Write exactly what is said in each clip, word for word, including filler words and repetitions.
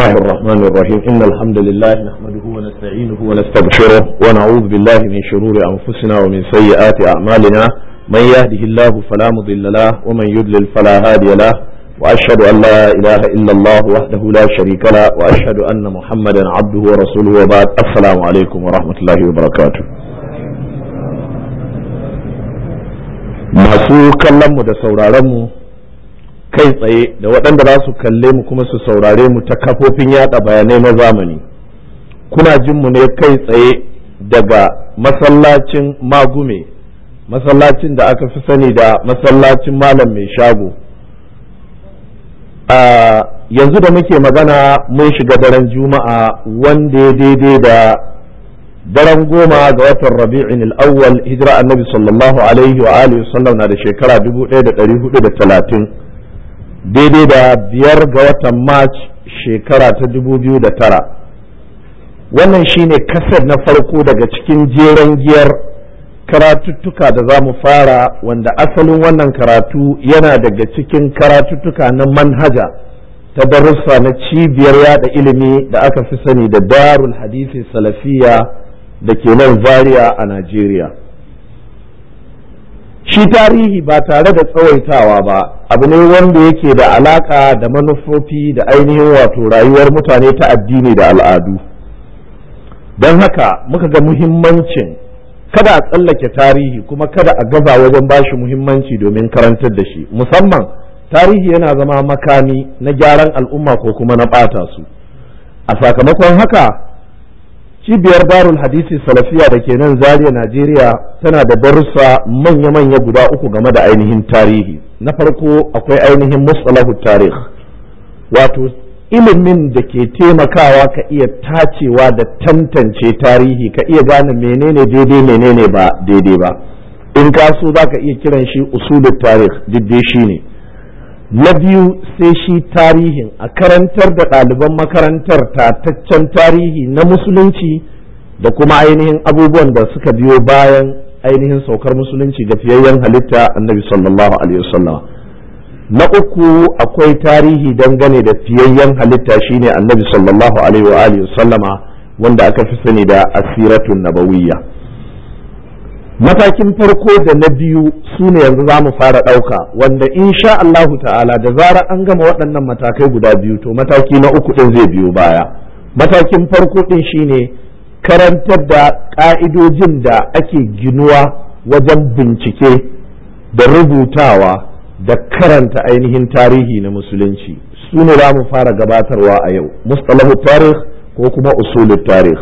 الله الرحمن الرحيم إن الحمد لله نحمده ونستعينه ونستغفره ونعوذ بالله من شرور أنفسنا ومن سيئات أعمالنا من يهده الله فلا مضل له ومن يضلل فلا هادي له وأشهد أن لا إله إلا الله وحده لا شريك له وأشهد أن محمدا عبده ورسوله وبعد السلام عليكم ورحمة الله وبركاته. masu kallon mu da sauraron mu kai tsaye da waɗanda za su kalle mu kuma su saurare mu ta kafofin yada bayanai na zamani, kuna jin mu ne kai tsaye daga masallacin Magume, masallacin da aka fi sani da masallacin Malam Mai Shago. a yanzu da muke magana mun shiga daren Juma'a wanda ya daidai da daren goma ga watan Rabi'in al-awwal, hijira annabi sallallahu alaihi wa alihi wasallam na da shekara dubu ɗaya da ɗari hudu da talatin, daidai da biyar ga watan March shekara ta dubu biyu da tara. Wannan shine kasar na farko daga cikin jeren giyar karatuttuka da za mu fara, wanda asalin wannan karatu yana daga cikin karatuttuka na manhaja ta darussa na cibiyar yada ilimi da aka fi sani da Darul Hadisi Salafiya da ke nan Zaria a Najeriya. Shi tarihi ba tare da tsawaitawa ba abu ne wanda yake da alaka da manufofi da ainihin wato rayuwar mutane ta addini da al'adu. Don haka muka ga muhimmancin kada a tsallake tarihi kuma kada a gaza wajen bashi muhimmanci domin karantar da shi, musamman tarihi yana zama makami na gyaran al'umma ko kuma na ɓata su. A sakamakon haka cibiyar Darul Hadisi Salafiya da ke nan Zaria Najeriya tana da darussa manya-manya guda uku game da ainihin tarihi. Na farko akwai ainihin mustalahu tarih, wato ilimin da ke taimakawa ka iya tacewa da tantance tarihi, ka iya gane menene daidai menene ba daidai ba. In ka so za ka iya kiran shi usulul tarih, diddai shi ne. Na biyu sai shi tarihin a karantar da ɗaliban makarantar tataccen tarihi na musulunci da kuma ainihin abubuwan da suka biyo bayan ainihin saukar musulunci ga fiyayyen halitta annabi sallallahu alaihi wasallam. Na uku akwai tarihi dangane da fiyayyen halitta shine annabi sallallahu alaihi wa alihi wasallama, wanda aka fi sani da asiratun nabawiyya. Matakin farko da na biyu su ne yanzu za mu fara ɗauka, wanda insha Allahu ta'ala da zarar an gama waɗannan matakai guda biyu to mataki na uku ɗin zai biyo baya. Matakin farko ɗin shine karantar da ƙa'idojin da ake ginuwa wajen bincike da rubutawa da karanta ainihin tarihi na musulunci. Su ne za mu fara gabatarwa a yau, mustalahu tarih ko kuma usulul tarih.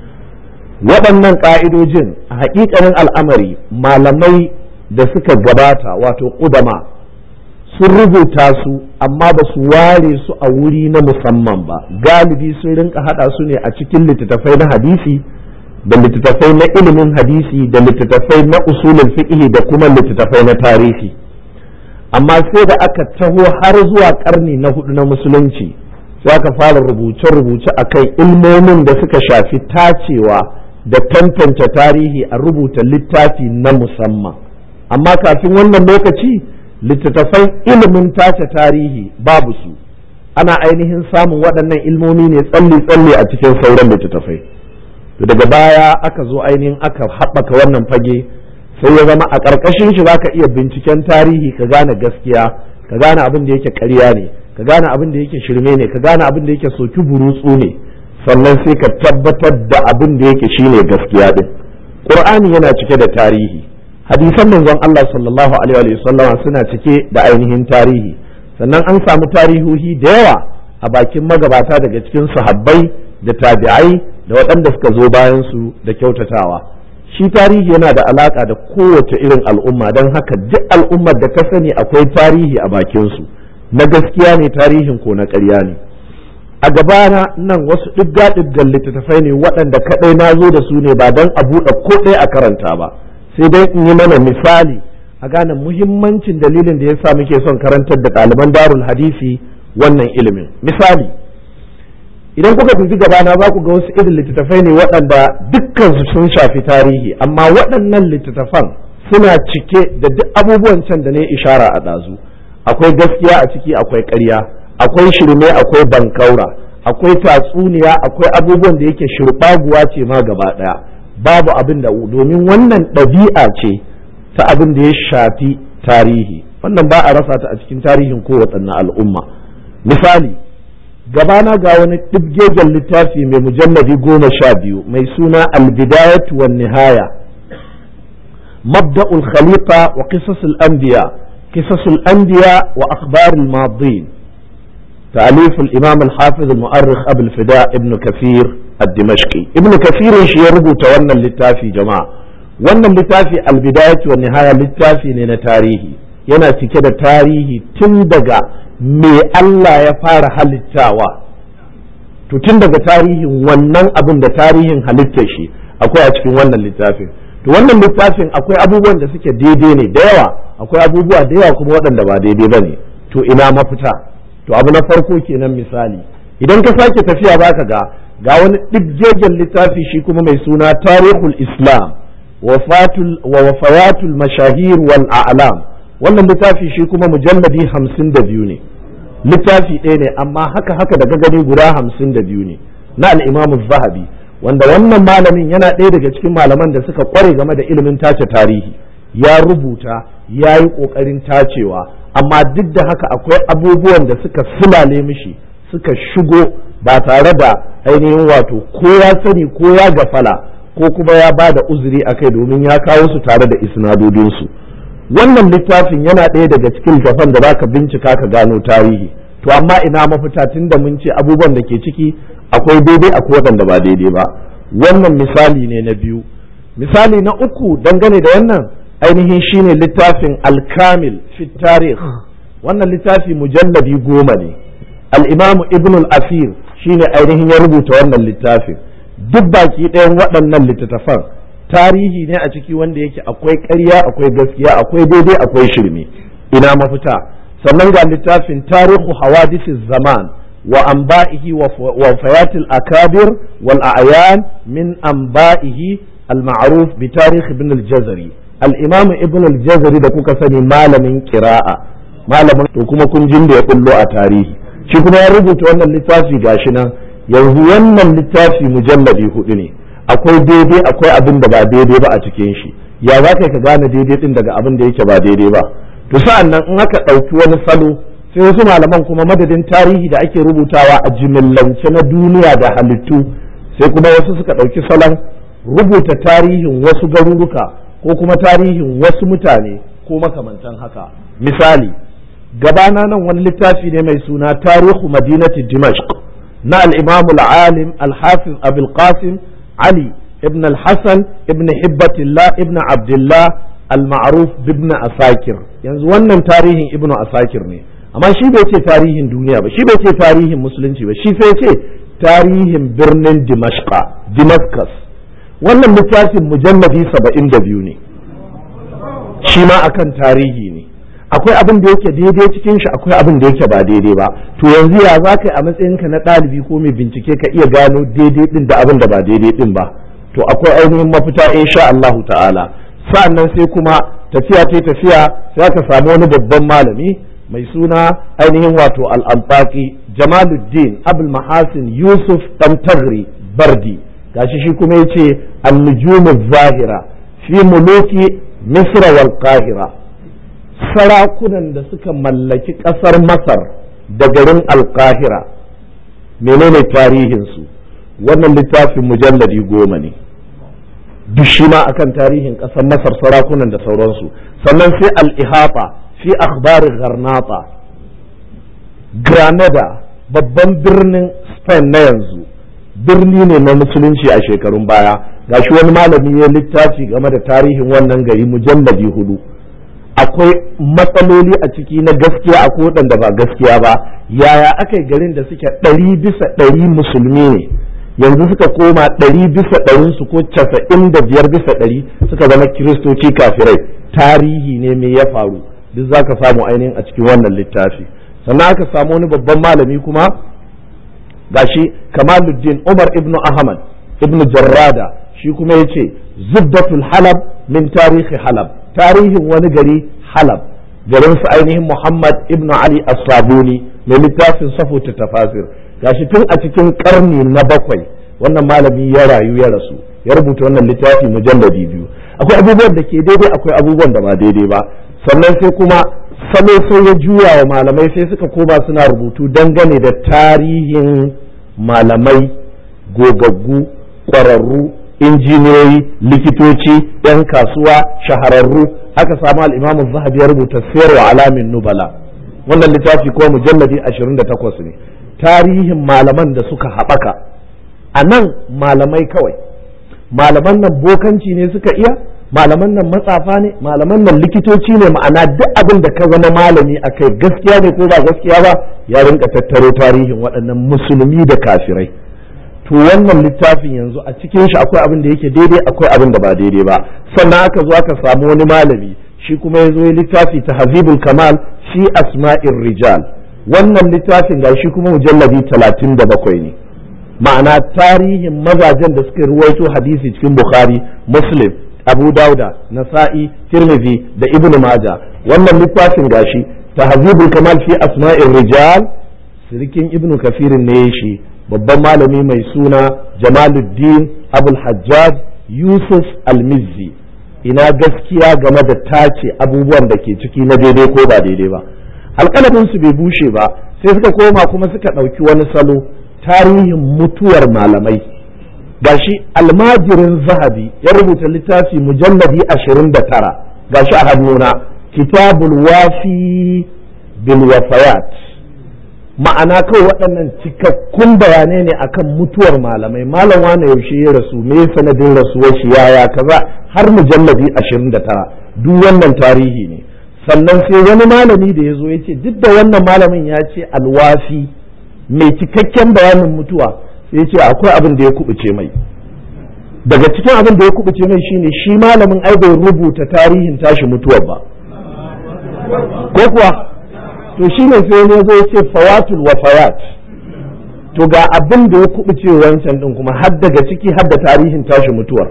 Waɗannan ƙa'idojin a haƙiƙanin al'amari malamai da suka gabata wato ƙudama sun rubuta su, amma ba su ware su a wuri na musamman ba. Galibi sun rinka haɗa su ne a cikin littattafai na hadisi da littattafai na ilimin hadisi da littattafai na usulul fiqh da kuma littattafai na tarihi. Amma sai da aka taho har zuwa ƙarni na hudu na musulunci sai aka fara rubuce-rubuce akan ilmomin da suka shafi tacewa da tantance tarihi a rubuta littafi na musamman. Amma kafin wannan lokaci littattafan ilimin tace tarihi babu su, ana ainihin samun waɗannan ilmomi ne tsalli-tsalli a cikin sauran littattafai. To daga baya aka zo ainihin aka haɓaka wannan fage, sai ya zama a ƙarƙashin shi zaka iya binciken tarihi ka gane gaskiya, ka gane abin da yake ƙarya ne, ka gane abin da yake shirme ne, ka gane abin da yake soki burutsu ne, sannan sai ka tabbatar da abin da yake shine gaskiya din. Qur'ani yana cike da tarihi, hadisan manzon Allah sallallahu alaihi wa sallam suna cike da ainihin tarihi, sannan an samu tarihohi da yawa a bakin magabata daga cikin sahabbai da tabi'ai da waɗanda suka zo bayan su da kyautatawa. Shi tarihi yana da alaka da kowace irin al'umma, don haka duk al'ummar da ka sani akwai tarihi a bakin su, na gaskiya ne tarihin ko na ƙarya ne. A gabana nan wasu ɗigga-ɗiggan littattafai ne waɗanda kaɗai na zo da su ne ba don a buɗe ko ɗaya a karanta ba, sai dai in yi mana misali a gane muhimmancin dalilin da ya sa muke son karantar da ɗaliban Darul Hadisi wannan ilimin. Misali, idan kuka dubi gabana za ku ga wasu irin littattafai ne waɗanda dukkansu sun shafi tarihi, amma waɗannan littattafan suna cike da duk abubuwan can da ne ishara a ɗazu. Akwai gaskiya a ciki, akwai ƙarya, akwai shirme, akwai bankaura, akwai tatsuniya, akwai abubuwan da yake shirɓaguwa ce ma gaba ɗaya, babu abin da, domin wannan ɗabi'a ce ta abin da ya shafi tarihi, wannan ba a rasa ta a cikin tarihin kowace al'umma. Misali, gabana ga wani ɗibgegen littafi mai mujalladi goma sha biyu mai suna albidayatu wan nihaya, mabda'ul khalifa wa qisasul anbiya qisasul anbiya wa akhbarul madin, ta'alif al-imam al-hafiz al-mu'arrikh abul fida ibn kathir ad-dimashqi. Ibn kathir shi ya rubuta wannan littafi jama'a. Wannan littafi albidayatu wan nihaya littafi ne na tarihi, yana cike da tarihi tun daga me Allah ya fara halittawa, to tun daga tarihin wannan abin da tarihin halittar shi akwai a cikin wannan littafin. To wannan littafin akwai abubuwan da suke daidai ne da yawa, akwai abubuwa da yawa kuma waɗanda ba daidai ba ne. To ina mafita? To abu na farko kenan, misali idan ka sake tafiya baka ga ga wani ɗibgegen littafi shi kuma mai suna tarihul islam wa wafayatul mashahir wal a'lam. wannan littafi shi kuma mujalladi hamsin da biyu ne, littafi ɗaya ne amma haka haka daga gani guda hamsin da biyu ne, na al'imamu zahabi, wanda wannan malamin yana ɗaya daga cikin malaman da suka kware game da ilimin tace tarihi, ya rubuta ya yi ƙoƙarin tacewa, amma duk da haka akwai abubuwan da suka sulale mishi suka shigo ba tare da ainihin wato ko ya sani ko ya gafala ko kuma ya ba da uzuri a kai, domin ya kawo su tare da isnadodinsu. Wannan littafin yana ɗaya daga cikin littafan da zaka bincika ka gano tarihi. To amma ina mafita, tun da mun ce abubuwan da ke ciki akwai daidai akwai waɗanda ba daidai ba. Wannan misali ne na biyu. Misali na uku dangane da wannan ainihin shine littafin Al-Kamil fi Tarikh. Wannan littafi mujalladi goma ne. Al-Imam Ibn al-Asir shine ainihin ya rubuta wannan littafin. Duk baki ɗayan waɗannan littattafan tarihi ne a ciki wanda yake akwai ƙarya akwai gaskiya akwai daidai akwai shirme. Ina mafita? Sannan ga littafin tarihu hawadisi zaman wa anba'ihi wa fayatil akabir wal a'yan min anba'ihi al-ma'ruf bi tarikh ibn al-Jazari. Al-Imam Ibn al-Jazari da kuka sani malamin qira'a, malamin to kuma kun jin da ya kullo a tarihi, shi kuma ya rubuta wannan littafi gashi nan. Yanzu wannan littafi mujalladi hudu ne, akwai daidai akwai abin da ba daidai ba a cikin shi. Ya za ka gane daidai din daga abin da yake ba daidai ba? To sa'an nan in aka ɗauki wani salo, sai wasu malaman kuma madadin tarihi da ake rubutawa a jimillance na duniya da halittu, sai kuma wasu suka ɗauki salon rubuta tarihin wasu garuruka ko kuma tarihin wasu mutane ko makamantan haka. Misali, gabana nan wani littafi ne mai suna tarihu madinati Dimashq na al-Imam al-Alim al-Hafiz Abul Qasim Ali ibn al-Hasan ibn Hibbatillah ibn Abdullah al-Ma'ruf ibn Asakir. Yanzu wannan tarihin Ibn Asakir ne, amma shi bai ce tarihin duniya ba, shi bai ce tarihin musulunci ba, shi sai ce tarihin birnin Dimashqa, Damascus. Wannan littafin mujalladi saba'in da biyu ne, shi ma akan tarihi ne. Akwai abin da yake daidai cikin shi, akwai abin da yake ba daidai ba. To yanzu ya za ka yi a matsayinka na ɗalibi ko mai bincike ka iya gano daidai din da abin da ba daidai din ba? To akwai ainihin mafita insha Allahu ta'ala. Sa'annan sai kuma tafiya ta tafiya sai aka samu wani babban malami mai suna ainihin wato al-Anbaqi Jamaluddin Abul Mahasin Yusuf dan Tagri Bardi, gashi shi kuma yace an-nujum az-zahira fi muluki Misr wal Qahira. Sarakunan da suka mallaki ƙasar Masar da garin Al-Qahira, menene tarihinsu? Wannan littafin mujalladi goma ne, duk shi ma akan tarihin ƙasar Masar, sarakunan da sauransu. Sannan sai al-Ihata fi akhbarin Garnata, Granada babban birnin Spain na yanzu, birni ne na musulunci a shekarun baya. Gashi wani malami ya littafi game da tarihin wannan gari mujalladi hudu. Akwai matsaloli a ciki na gaskiya, akwai waɗanda ba gaskiya ba. Yaya aka yi garin da suke ɗari bisa ɗari musulmi ne yanzu suka koma ɗari bisa ɗarinsu ko casa'in da biyar bisa ɗari suka zama kiristoci kafirai? Tarihi ne me ya faru, duk za ka samu ainihin a cikin wannan littafi. Sannan aka samu wani babban malami kuma gashi Kamaluddin Umar ibn Ahmad ibn Jarrada, shi kuma ya ce Zubdatul Halab min tarihi Halab, tarihin wani gari Halab, garin su ainihin Muhammad ibn Ali as-Sabuni mai littafin safutu tafasir gashi tun a cikin karni na bakwai wannan malami ya rayu ya rasu ya rubuta wannan littafi mujalladi biyu. Akwai abubuwan da ke daidai akwai abubuwan da ba daidai ba, sannan sai kuma salo sai ya juya wa malamai sai suka koma suna rubutu dangane da tarihin malamai gogaggu ƙwararru injiniyoyi likitoci yan kasuwa shahararru aka samu al-Imam az-Zahabi ya rubuta Sirru Alamin Nubala wannan littafi ko mujalladi ashirin da takwas ne tarihin malaman da suka haɓaka a nan malamai kawai malaman nan bokanci ne suka iya malaman nan matsafa ne malaman nan likitoci ne ma'ana duk abin da ka zama malami a kai gaskiya ne ko ba gaskiya ba ya rinka tattaro tarihin waɗannan musulmi da kafirai to wannan littafin yanzu a cikin shi akwai abin da yake daidai akwai abin da ba daidai ba sannan aka zo aka samu wani malami shi kuma ya zo ya littafi tahzibul kamal fi asma'ir rijal wannan littafin ga shi kuma mujalladi talatin da bakwai ne ma'ana tarihin mazajen da suka ruwaito hadisi cikin bukhari muslim abu dauda nasa'i tirmidhi da ibn majah wannan littafin gashi tahzibul kamal fi asma'ir rijal sirikin ibn kafirin ne shi babban malami mai suna jamaluddin abul hajjaj yusuf al-mizzi ina gaskiya game da tace abubuwan da ke ciki na daidai ko ba daidai ba alƙalamin su bai bushe ba sai suka koma kuma suka ɗauki wani salo tarihin mutuwar malamai gashi almajirin zahabi ya rubuta littafi mujalladi ashirin da tara gashi a hannuna kitabul wafi bil wafayat ma'ana kawai waɗannan cikakkun bayanai ne akan mutuwar malamai malam wane yaushe ya rasu me sanadin rasuwar shi yaya kaza har mujalladi ashirin da tara duk wannan tarihi ne sannan sai wani malami da ya zo ya ce duk da wannan malamin ya ce alwafi mai cikakken bayanin mutuwa sai ce akwai abin da ya kubuce mai daga cikin abin da ya kubuce mai shine shi malamin ai bai rubuta tarihin tashi mutuwar ba ko kuwa to shine sai ne zo ce fawatul wafayat to ga abin da ya kubuce wancan din kuma har daga ciki har da tarihin tashi mutuwar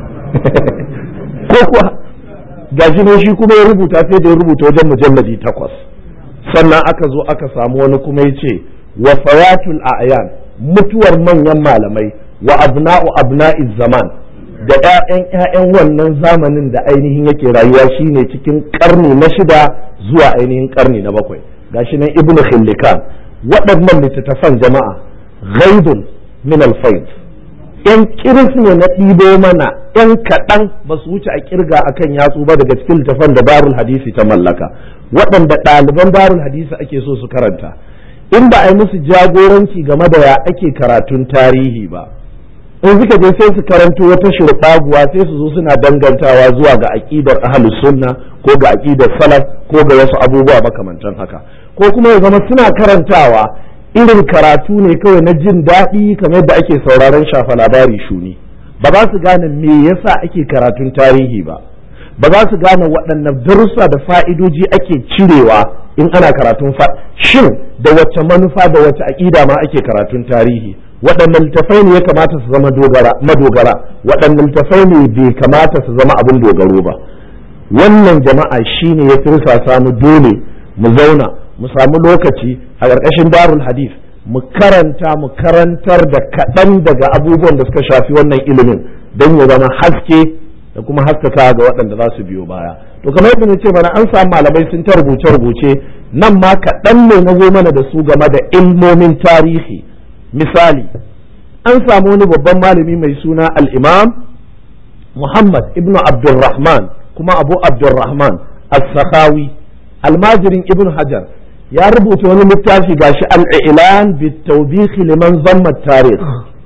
ko kuwa gashi ne shi kuma ya rubuta sai da ya rubuta wajen mujalladi takwas sannan aka zo aka samu wani kuma ya ce wafayatul a'yan mutuwar manyan malamai wa abna'u abna'iz zaman da ƴaƴan ƴaƴan wannan zamanin da ainihin yake rayuwa shine cikin karni na shida zuwa ainihin karni na bakwai gashi nan ibnu khillikan waɗannan littattafan jama'a ghaibun min al-fayd ƴan kiris ne na ɗibo mana ƴan kaɗan ba su wuce a kirga akan yatsu ba daga cikin littattafan da darul hadisi ta mallaka waɗanda ɗaliban darul hadisi ake so su karanta in ba a yi musu jagoranci game da ya ake karatun tarihi ba in suka je sai su karanto wata shirɓaguwa sai su zo suna dangantawa zuwa ga aƙidar ahlus sunna ko ga aƙidar salaf ko ga wasu abubuwa makamantan haka ko kuma ya zama suna karantawa irin karatu ne kawai na jin daɗi kamar yadda ake sauraron shafa labari shuni ba za su gane me yasa ake karatun tarihi ba ba za su gane waɗannan darussa da fa'idoji ake cirewa in ana karatun fa shin da wacce manufa da wacce aƙida ma ake karatun tarihi waɗannan littafai ne ya kamata su zama madogara waɗannan littafai ne bai kamata su zama abin dogaro ba wannan jama'a shine ya tirsasa mu dole mu zauna mu samu lokaci a ƙarƙashin darul hadith mu karanta mu karantar da kaɗan daga abubuwan da suka shafi wannan ilimin don ya zama haske da kuma haskaka ga waɗanda za su biyo baya to kamar yadda ce mana an samu malamai sun ta rubuce-rubuce nan ma kaɗan ne na zo mana da su game da ilmomin tarihi misali an samu wani babban malami mai suna al-imam Muhammad ibn Abdurrahman kuma Abu Abdurrahman as-Sakhawi almajirin ibn Hajar ya rubuta wani littafi gashi al-i'lan bit-tawbikh liman zamma tarikh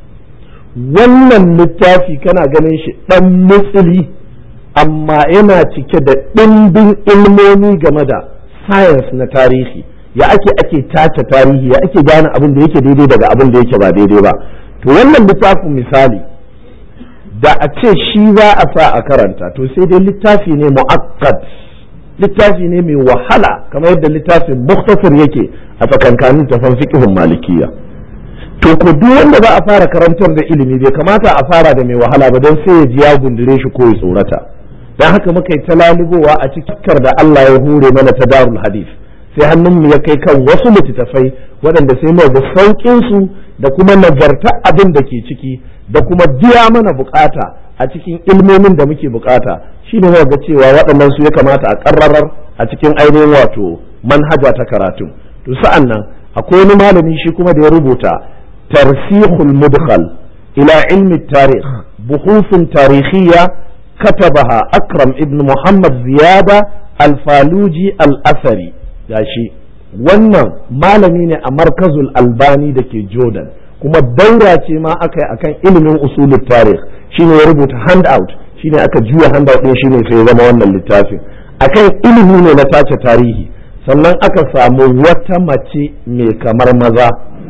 wannan littafi kana ganin shi dan mutsili amma yana cike da ɗimbin ilmomi game da science na tarihi ya ake ake tace tarihi ya ake gane abin da yake daidai daga abin da yake ba daidai ba to wannan littafin misali da a ce shi za a sa a karanta to sai dai littafi ne mu'akkad littafi ne mai wahala kamar yadda littafin mukhtasar yake a tsakankanin tafan fiqhun malikiyya to ko duk wanda za a fara karantar da ilimi bai kamata a fara da mai wahala ba don sai ya ji ya gundure shi ko ya tsorata dan haka muka yi ta lalubowa a cikin da Allah ya hure mana ta darul hadith sai hannunmu ya kai kan wasu littattafai waɗanda sai mu ga sauƙinsu da kuma nazarta abin da ke ciki da kuma biya mana bukata a cikin ilmomin da muke bukata shi ne ga cewa waɗannan su ya kamata a ƙarrarar a cikin ainihin wato manhaja ta karatu. To sa'an nan akwai wani malami shi kuma da ya rubuta tarsihul mudkhal ila ilmi tarikh buhusun tarihiyya katabaha akram ibn muhammad ziyada al-faluji al-asari gashi wannan malami ne a markazul albani da ke jordan kuma daura ce ma aka yi akan ilimin usulul tarikh shine ya rubuta handout shine aka juya handout din shine sai ya zama wannan littafin akan ilimi ne na tace tarihi sannan aka samu wata mace mai kamar maza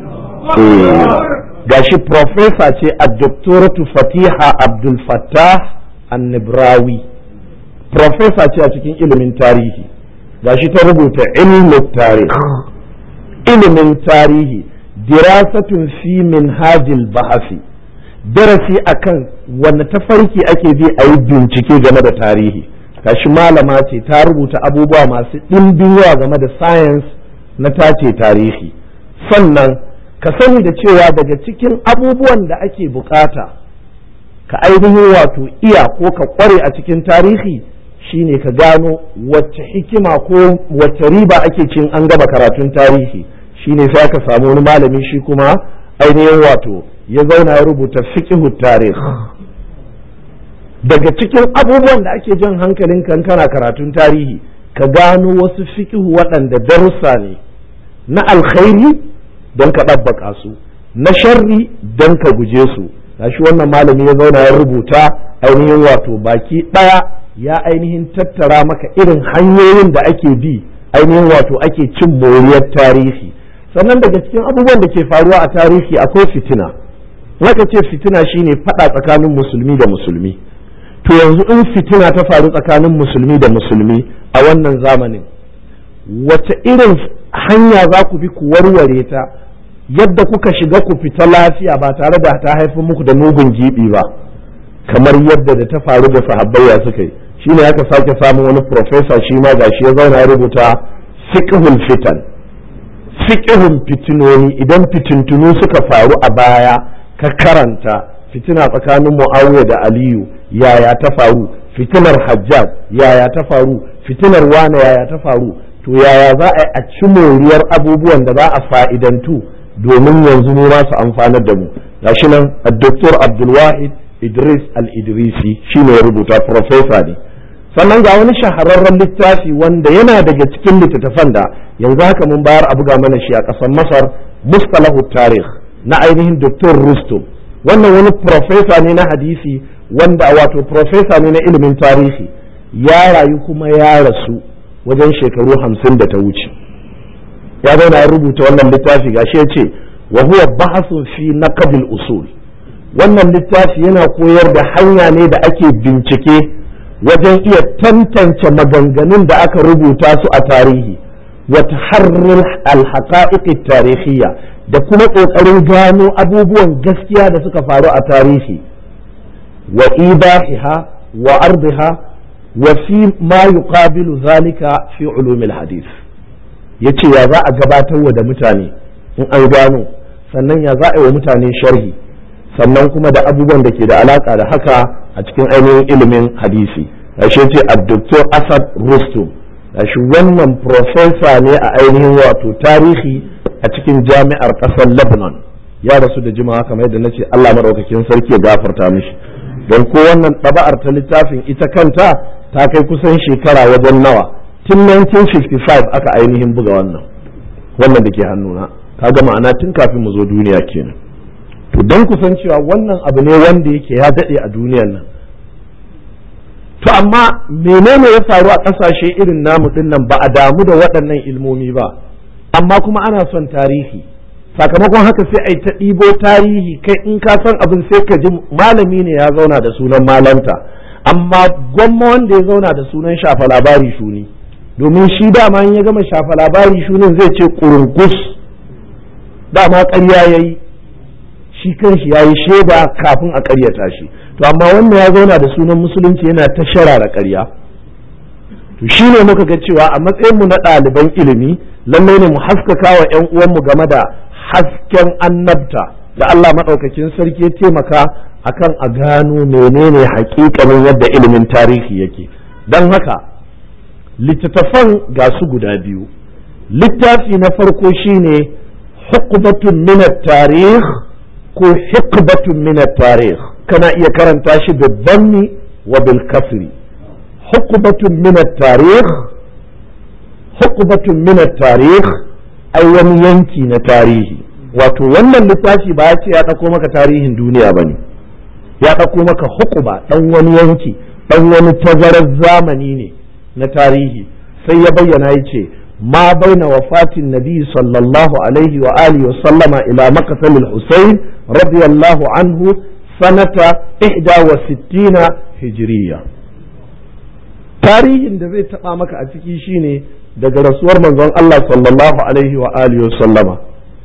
gashi professor ce a doktoratu fatiha abdul fattah an-nibrawi professor ce a cikin ilimin tarihi gashi ta rubuta ilmin tarih ilimin tarihi dirasatun fi minhajil bahasi darasi akan wanda tafarki ake bi a yi bincike game da tarihi gashi malama ce ta rubuta abubuwa masu ɗimbin yawa game da science na tace tarihi sannan ka sani da cewa daga cikin abubuwan da ake bukata ka ainihin wato iya ko ka kware a cikin tarihi shine ka gano wacce hikima ko wacce riba ake cin an gaba karatun tarihi shine sai aka samu wani malami shi kuma ainihin wato ya zauna ya rubuta fiqhu tarih daga cikin abubuwan da ake jan hankalin kan kana karatun tarihi ka gano wasu fiqhu waɗanda darussa ne na alkhairi don ka ɗabbaka su na sharri don ka guje su gashi wannan malami ya zauna ya rubuta ainihin wato baki ɗaya ya ainihin tattara maka irin hanyoyin da ake bi ainihin wato ake cin moriyar tarihi sannan daga cikin abubuwan da ke faruwa a tarihi akwai fitina haka ce fitina shine fada tsakanin musulmi da musulmi to yanzu in fitina ta faru tsakanin musulmi da musulmi a wannan zamanin wace irin hanya za ku bi ku warware ta yadda kuka shiga ku fita lafiya ba tare da ta haifar muku da mugun gibi ba kamar yadda da ta faru da sahabbai ya suka yi shine aka sake samun wani professor shi ma gashi ya zauna ya rubuta fiqhul fitan fiqhun fitinoni idan fitintunu suka faru a baya ka karanta fitina tsakanin Muawiya da Aliyu yaya ta faru fitinar Hajjaj yaya ta faru fitinar Wane yaya ta faru to yaya za a yi a ci moriyar abubuwan da za a fa'idantu domin yanzu mu ma su amfanar da mu gashi nan Dr. Abdul Wahid Idris Al-Idrisi shine ya rubuta professor ne sannan ga wani shahararren littafi wanda yana daga cikin littattafan da yanzu haka mun bayar a buga mana shi a ƙasar Masar Mustalahu Tarikh na ainihin Doctor Rustum wannan wani professor ne na hadisi wanda wato professor ne na ilimin tarihi ya rayu kuma ya rasu wajen shekaru hamsin da ta wuce ya zauna ya rubuta wannan littafi gashi ya ce wa huwa bahasun fi naqdil usul wannan littafi yana koyar da hanya ne da ake bincike wajen iya tantance maganganun da aka rubuta su a tarihi wa taharrir al-haqa'iq tarihiyya da kuma kokarin gano abubuwan gaskiya da suka faru a tarihi wa ibahiha wa ardiha wa fi ma yuqabilu zalika fi ulumil hadith yace ya za a gabatar wa da mutane in an gano sannan ya za a yi wa mutane sharhi sannan kuma da abubuwan da ke da alaka da haka a cikin ainihin ilimin hadisi ashe ce a doktor Asad Rustum shi wannan profesa ne a ainihin wato tarihi a cikin jami'ar ƙasar Lebanon ya rasu da jimawa kamar yadda nace Allah madaukakin sarki ya gafarta mishi don ko wannan ɗaba'ar ta littafin ita kanta ta kai kusan shekara wajen nawa tun nineteen fifty-five aka ainihin buga wannan wannan da ke hannuna kaga ma'ana tun kafin mu zo duniya kenan to don kusan cewa wannan abu ne wanda yake ya daɗe a duniyar nan to amma menene ya faru a ƙasashe irin namu din nan ba a damu da waɗannan ilmomi ba amma kuma ana son tarihi sakamakon haka sai a yi ta ɗibo tarihi kai in ka san abin sai ka ji malami ne ya zauna da sunan malanta amma gwamma wanda ya zauna da sunan shafa labari shuni domin shi dama in ya gama shafa labari shunin zai ce kurunkus dama ƙarya ya yi shi kanshi ya yi shaida kafin a ƙaryata shi to amma wannan ya zauna da sunan musulunci yana ta sharara ƙarya to shine muka ga cewa a matsayin mu na ɗaliban ilimi lallai ne mu haskaka wa ƴan uwanmu game da hasken annabta da Allah maɗaukakin sarki ya taimaka akan a gano menene haƙiƙanin yadda ilimin tarihi yake. Don haka littattafan ga su guda biyu. Littafi na farko shine huqbatun min at-tarikh ko hikbatun min at-tarikh, kana iya karanta shi bil dhammi wa bil kasri. huqbatun min at-tarikh, huqbatun min at-tarikh ai wani yanki na tarihi. Wato wannan littafi ba ya ce ya ɗauko maka tarihin duniya ba ne, ya ɗauko maka hukuba ɗan wani yanki ɗan wani tazarar zamani ne na tarihi. Sai ya bayyana ya ce ma baina wafatin nabi sallallahu alaihi wa alihi wa sallama ila maqtal al-Husayn radiyallahu anhu sanata ihda wa sittina hijriya. Tarihin da zai taɓa maka a ciki shine daga rasuwar manzon Allah sallallahu alaihi wa alihi wa sallama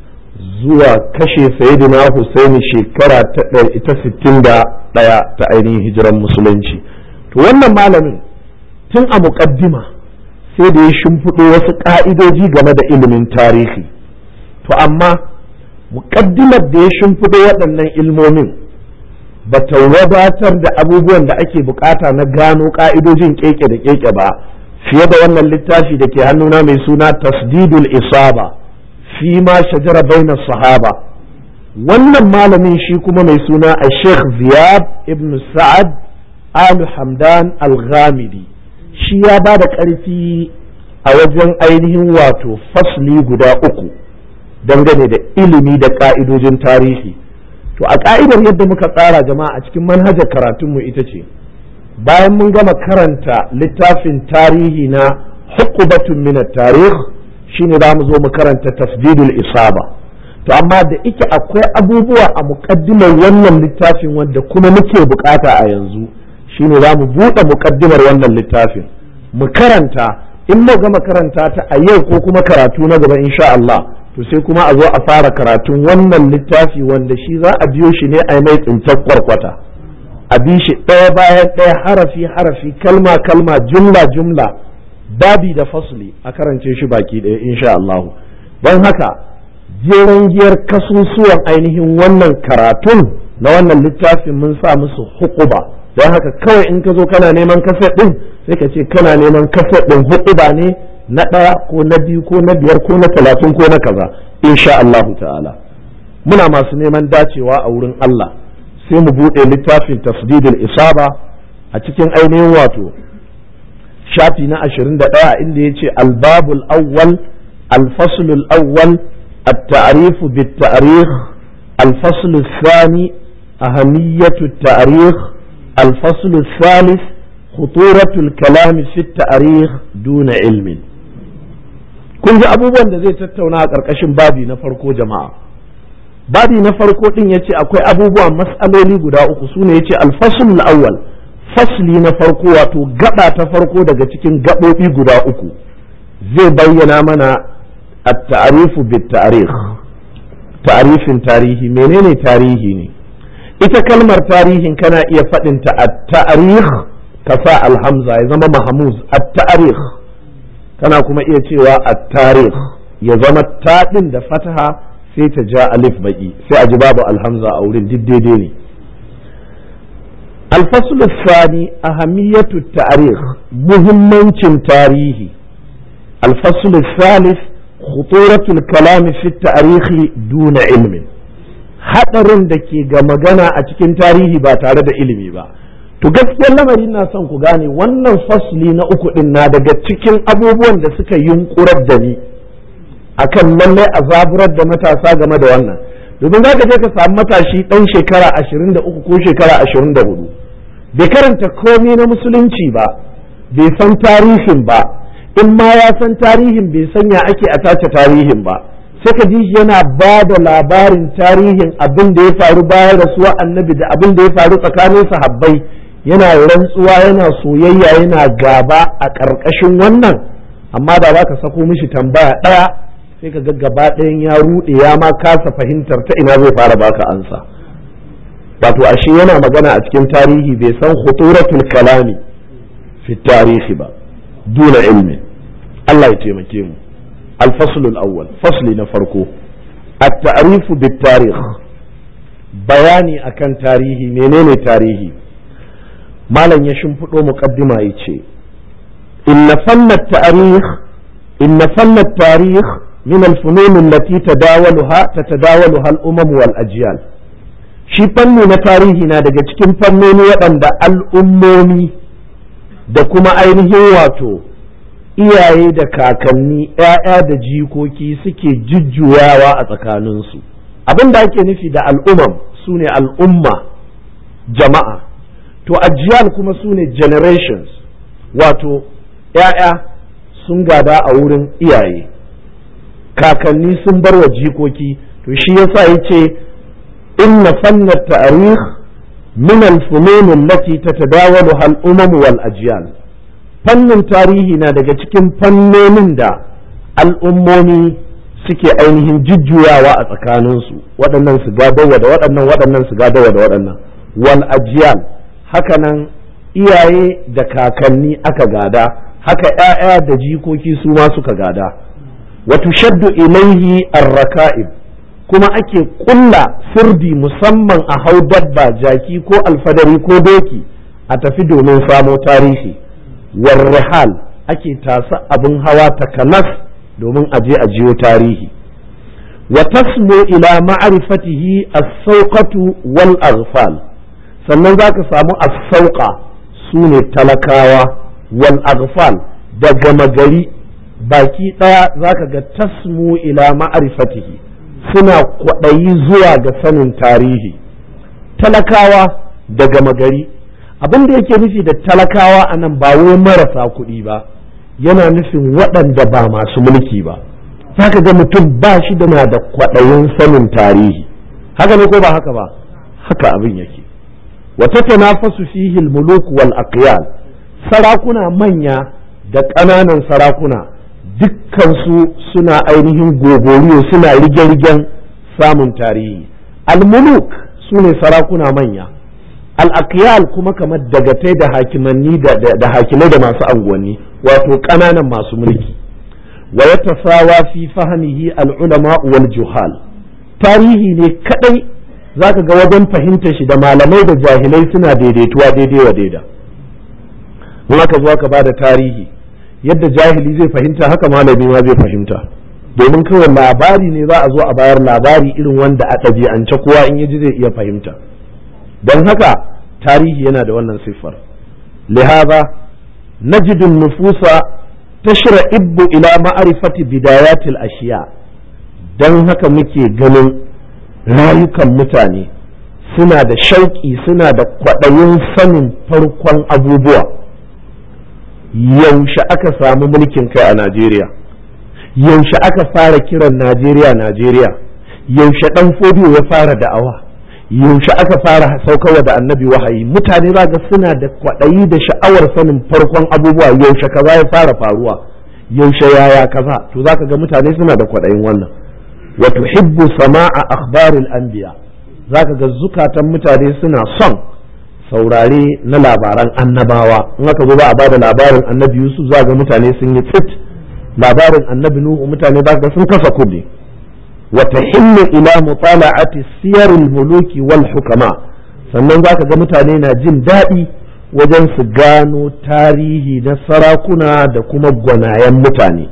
zuwa kashe sayyidina Husaini shekara ta sittin da ɗaya ta ainihin hijiran musulunci. To wannan malamin tun a muƙaddima sai da ya shimfiɗo wasu ƙa'idoji game da ilimin tarihi. To amma muƙaddimar da ya shimfiɗo waɗannan ilmomin ba ta wadatar da abubuwan da ake bukata na gano ƙa'idojin keke da keke ba fiye da wannan littafi da ke hannuna mai suna tasdidul isaba fi ma shajara baina sahaba. Wannan malamin shi kuma mai suna a sheikh ziyad ibn sa'ad al hamdan al-ghamidi, shi ya ba da ƙarfi a wajen ainihin wato fasli guda uku dangane da ilimi da ƙa'idojin tarihi. To a ƙa'idar yadda muka tsara jama'a a cikin manhajar karatunmu ita ce bayan mun gama karanta littafin tarihi na hukubatun min at-tarikh shine za mu zo mu karanta tasdidul isaba. To amma da ike akwai abubuwa a muƙaddimar wannan littafin wanda kuma muke bukata a yanzu shine za mu buɗe muƙaddimar wannan littafin mu karanta. In mu gama karanta ta a yau ko kuma karatu na gaba insha Allah, to sai kuma a zo a fara karatun wannan littafi wanda shi za a biyo shi ne a mai tsintar kwarkwata, a bi shi ɗaya bayan ɗaya harafi harafi kalma kalma jumla jumla babi da fasli a karance shi baki ɗaya insha Allah. Don haka jeren giyar kasusuwan ainihin wannan karatun na wannan littafin mun sa musu hukuba. Don haka kawai in ka zo kana neman kaset ɗin sai ka ce kana neman kaset ɗin hukuba ne na ɗaya ko na biyu ko na biyar ko na talatin ko na kaza insha Allah ta'ala. Muna masu neman dacewa a wurin Allah sai mu buɗe littafin tasdidul isaba a cikin ainihin wato shafi na ashirin da ɗaya inda ya ce albabul awwal alfaslul awwal at-ta'rifu bit-ta'rikh alfaslul thani ahamiyatu at-ta'rikh alfaslul thalith khuturatul kalam fi at-ta'rikh duna ilmin. Kun ji abubuwan da zai tattauna a ƙarƙashin babi na farko jama'a. Babi na farko ɗin ya ce akwai abubuwa mas'aloli guda uku su ne ya ce alfasul awwal fasli na farko wato gaba ta farko daga cikin gaɓoɓi guda uku zai bayyana mana at-ta'rifu bit-ta'rikh, ta'rifin tarihi. Menene tarihi ne? Ita kalmar tarihin kana iya faɗinta at-ta'rikh ka sa alhamza ya zama mahmuz at-ta'rikh, kana kuma iya cewa at-tarikh ya zama taɗin da fataha sai ta ja alif baki sai a ji babu alhamza a wurin duk daidai ne. Al-fasl ath-thani ahamiyatu at-ta'rikh, muhimmancin tarihi. Al-fasl ath-thalith khuturatul kalam fi at-ta'rikh duna ilmin, hadarin da ke ga magana a cikin tarihi ba tare da ilimi ba. To gaskiyar lamari na son ku gane wannan fasli na uku din na daga cikin abubuwan da suka yunkurar da ni akan lallai a zaburar da matasa game da wannan. Domin za ka je ka samu matashi ɗan shekara ashirin da uku ko shekara ashirin da hudu bai karanta komai na musulunci ba, bai san tarihin ba, in ma ya san tarihin bai san ya ake a tace tarihin ba. Sai ka ji shi yana ba da labarin tarihin abin da ya faru bayan rasuwa annabi da abin da ya faru tsakanin sahabbai, yana rantsuwa yana soyayya yana gaba a ƙarƙashin wannan. Amma da za ka sako mishi tambaya ɗaya sai ka ga gaba ɗayan ya ruɗe ya ma kasa fahimtar ta ina zai fara baka ansa. Wato ashe yana magana a cikin tarihi bai san khuturatul kalami fi tarihi ba. duna ilmi. Allah ya taimake mu. الفصل الأول فصل نفرقه التعريف بالتاريخ bayani akan tarihi menene tarihi malam ya shimfiɗo muqaddima yace inna fanna at-tarikh inna fanna at-tarikh min al-funun allati tadawaluha tatadawaluha al-umam wal ajyal shi fanni na tarihi na daga cikin fannoni waɗanda al'ummomi da kuma ainihin wato iyaye da kakanni ‘ya'ya da jikoki suke jujjuyawa a tsakaninsu abin da ake nufi da al'umam su ne al'umma jama'a to ajiyal kuma su ne generations wato ‘ya'ya sun gada a wurin iyaye kakanni sun bar wa jikoki to shi yasa yace inna fanna ta'rikh min al-funun allati tatadawaluha al-umam wal ajyal fannin tarihi na daga cikin fannonin da al'ummomi suke ainihin jujjuyawa a tsakaninsu waɗannan su gadawa da waɗannan waɗannan su gadawa da waɗannan wal ajiyal hakanan iyaye da kakanni aka gada haka ‘ya'ya da jikoki su ma suka gada wato shaddu ilaihi arraka'ib kuma ake kulla sirdi musamman a hau dabba jaki ko alfadari ko doki a tafi domin samo tarihi warrihal ake tasa abin hawa takanas domin aje a jiyo tarihi wa tasmu ila ma'rifatihi as-sauqatu wal aghfal sannan zaka samu as-sauqa sune talakawa wal aghfal da gama gari baki daya zaka ga tasmu ila ma'rifatihi suna kwadayi zuwa ga sanin tarihi talakawa da gama gari abin da yake nufi da talakawa a nan ba wai marasa kuɗi ba yana nufin waɗanda ba masu mulki ba za ka ga mutum ba shi da na da kwaɗayin sanin tarihi haka ne ko ba haka ba haka abin yake wata tanafasu fihi muluk wal aqyal sarakuna manya da ƙananan sarakuna dukkansu suna ainihin gogoriyo suna rige-rigen samun tarihi al-muluk su ne sarakuna manya al'aqiyal kuma kamar dagatai da hakimanni da hakimai da masu anguwanni wato ƙananan masu mulki wa ya tasawa fi fahimihi al'ulama wal juhal tarihi ne kadai zaka ga wajen fahimtar shi da malamai da jahilai suna daidaituwa daidai wa daida in aka zo aka bada tarihi yadda jahili zai fahimta haka malami ma zai fahimta domin kawai labari ne za a zo a bayar labari irin wanda a ɗabi'ance kowa in yaji zai iya fahimta don haka tarihi yana da wannan siffar lihaza najidu nufusa tashra'ibbu ila ma'rifati bidayatil ashiya don haka muke ganin rayukan mutane suna da shauƙi suna da kwaɗayin sanin farkon abubuwa yaushe aka samu mulkin kai a Najeriya yaushe aka fara kiran Najeriya Najeriya yaushe ɗan fodiyo ya fara da'awa yaushe aka fara saukarwa da annabi wahayi mutane ba ga suna da kwaɗayi da sha'awar sanin farkon abubuwa yaushe kaza ya fara faruwa yaushe yaya kaza to zaka ga mutane suna da kwaɗayin wannan wa tuhibbu sama'a akhbaril anbiya zaka ga zukatan mutane suna son saurare na labaran annabawa in aka zo ba a bada labarin annabi Yusuf za ga mutane sun yi tsit labarin annabi Nuhu mutane ba ga sun kasa kudi وتحل إلى مطالعة سير الملوك والحكماء sannan zaka ga mutane na jin daɗi wajen su gano tarihi na sarakuna da kuma gwanayen mutane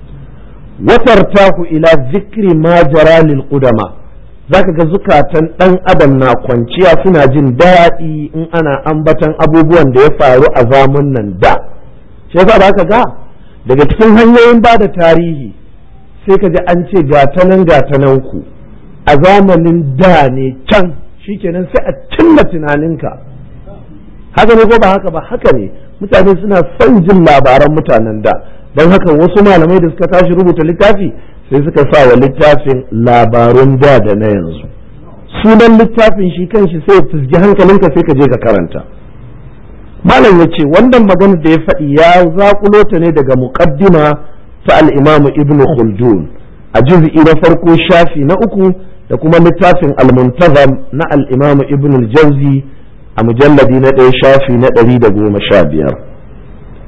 watartahu ila zikri ma jara lil qudama zaka ga zukatan ɗan adam na kwanciya suna jin daɗi in ana ambatan abubuwan da ya faru a zamun nan da shi yasa zaka ga daga cikin hanyoyin ba da tarihi sai ka ji an ce gatanan gatanan ku a zamanin da ne can shikenan sai a cilla tunaninka haka ne ko ba haka ba haka ne mutane suna son jin labaran mutanen da don haka wasu malamai da suka tashi rubuta littafi sai suka sa wa littafin labarun da da na yanzu sunan littafin shi kanshi sai fizgi hankalinka sai ka je ka karanta malam ya ce wannan magana da ya faɗi ya zaƙulo ta ne daga muƙaddima ta al-Imam Ibn Khaldun a juz'i na farko shafi na uku da kuma littafin al-Muntazam na al-Imam Ibn al-Jawzi a mujalladi na ɗaya shafi na ɗari da goma sha biyar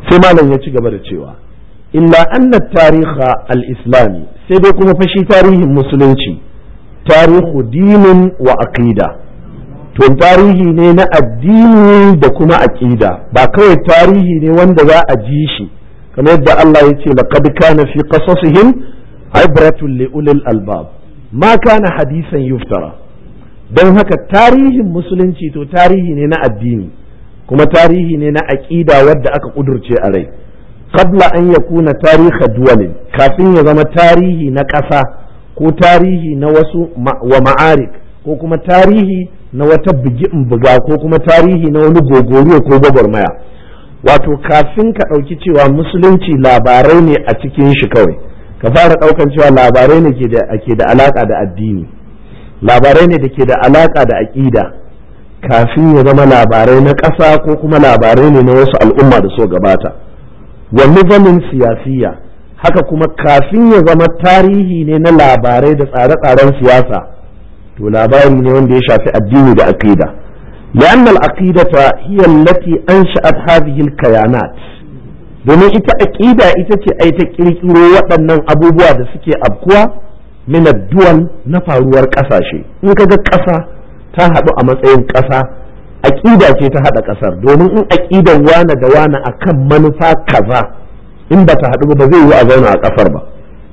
sai malam ya ci gaba da cewa illa anna tariha al-islami sai dai kuma fashi tarihin musulunci tarihu dinin wa aqida to tarihi ne na addini da kuma aqida ba kawai tarihi ne wanda za a ji shi kamar yadda Allah ya ce laqad kana fi qasasihim ibratun li ulil albab ma kana hadisan yuftara don haka tarihin musulunci to tarihi ne na addini kuma tarihi ne na aqida wadda aka kudurce a rai qabla an yakuna tariha duwalin kafin ya zama tarihi na ƙasa ko tarihi na wasu wa ma'arik ko kuma tarihi na wata bugi-in buga ko kuma tarihi na wani gogoriyo ko gwagwarmaya wato kafin ka ɗauki cewa musulunci labarai ne a cikin shi kawai ka fara ɗaukan cewa labarai ne ke da alaƙa da addini labarai ne da ke da alaƙa da aƙida kafin ya zama labarai na ƙasa ko kuma labarai ne na wasu al'umma da so gabata wa nizamin siyasiya haka kuma kafin ya zama tarihi ne na labarai da tsare-tsaren siyasa to labari ne wanda ya shafi addini da aqida لأن العقيدة هي التي أنشأت هذه الكيانات domin ita aqida ita ce ai ta kirkiro waɗannan abubuwa da suke abkuwa min ad-duwal na faruwar ƙasashe in kaga ƙasa ta haɗu a matsayin ƙasa aqida ce ta haɗa ƙasar domin in aqidan wane da wane akan manufa kaza in ba ta haɗu ba zai yi a zauna a ƙasar ba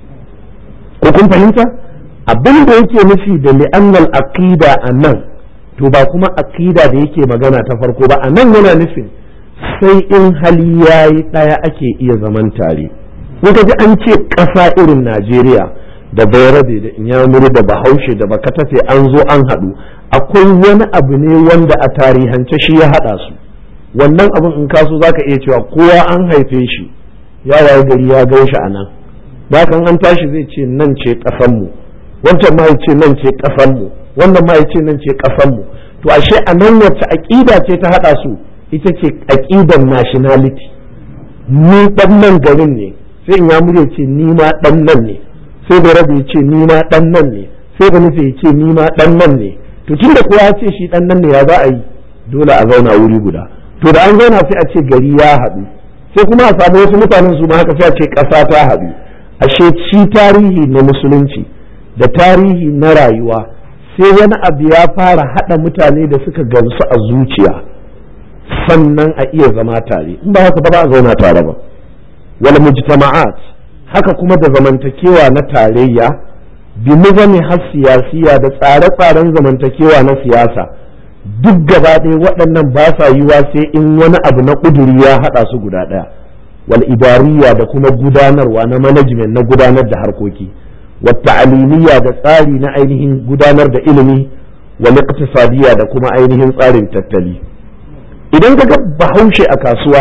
ko kun fahimta abin da yake nufi da li'annal aqida anan to ba kuma aqida da yake magana ta farko ba anan yana nufin sai in hali yayi daya ake iya zaman tare in ka ji an ce ƙasa irin Najeriya da Bayarabe da Inyamuri da Bahaushe da Bakatafe an zo an haɗu akwai wani abu ne wanda a tarihance shi ya haɗa su wannan abin in kaso zaka iya cewa kowa an haife shi ya waye gari ya gan shi anan da kan an tashi zai ce nan ce ƙasanmu wancan ma ya ce nan ce ƙasanmu wannan ma ya ce nan ce ƙasanmu to ashe a nan wacce aƙida ce ta haɗa su ita ce aƙidar nationality ni ɗan nan garin ne sai in ya murya ce ni ma ɗan nan ne sai da rabu ya ce ni ma ɗan nan ne sai da nufi ya ce ni ma ɗan nan ne to tun da kowa ya ce shi ɗan nan ne ya za a yi dole a zauna wuri guda to da an zauna sai a ce gari ya haɗu sai kuma a samu wasu mutanen su ma haka sai a ce ƙasa ta haɗu ashe shi tarihi na musulunci da tarihi na rayuwa sai wani abu ya fara haɗa mutane da suka gamsu a zuciya sannan a iya zama tare in ba haka ba za a zauna tare ba wal mujtama'at haka kuma da zamantakewa na tarayya bi nizami har siyasiya da tsare-tsaren zamantakewa na siyasa duk gaba ɗaya waɗannan ba sa yiwa sai in wani abu na ƙuduri ya haɗa su guda ɗaya wal idariya da kuma gudanarwa na management na gudanar da harkoki والتعليمية da tsari na ainihin gudanar da ilimi wal iqtisadiyya da kuma ainihin tsarin tattali idan ka ga bahaushe a kasuwa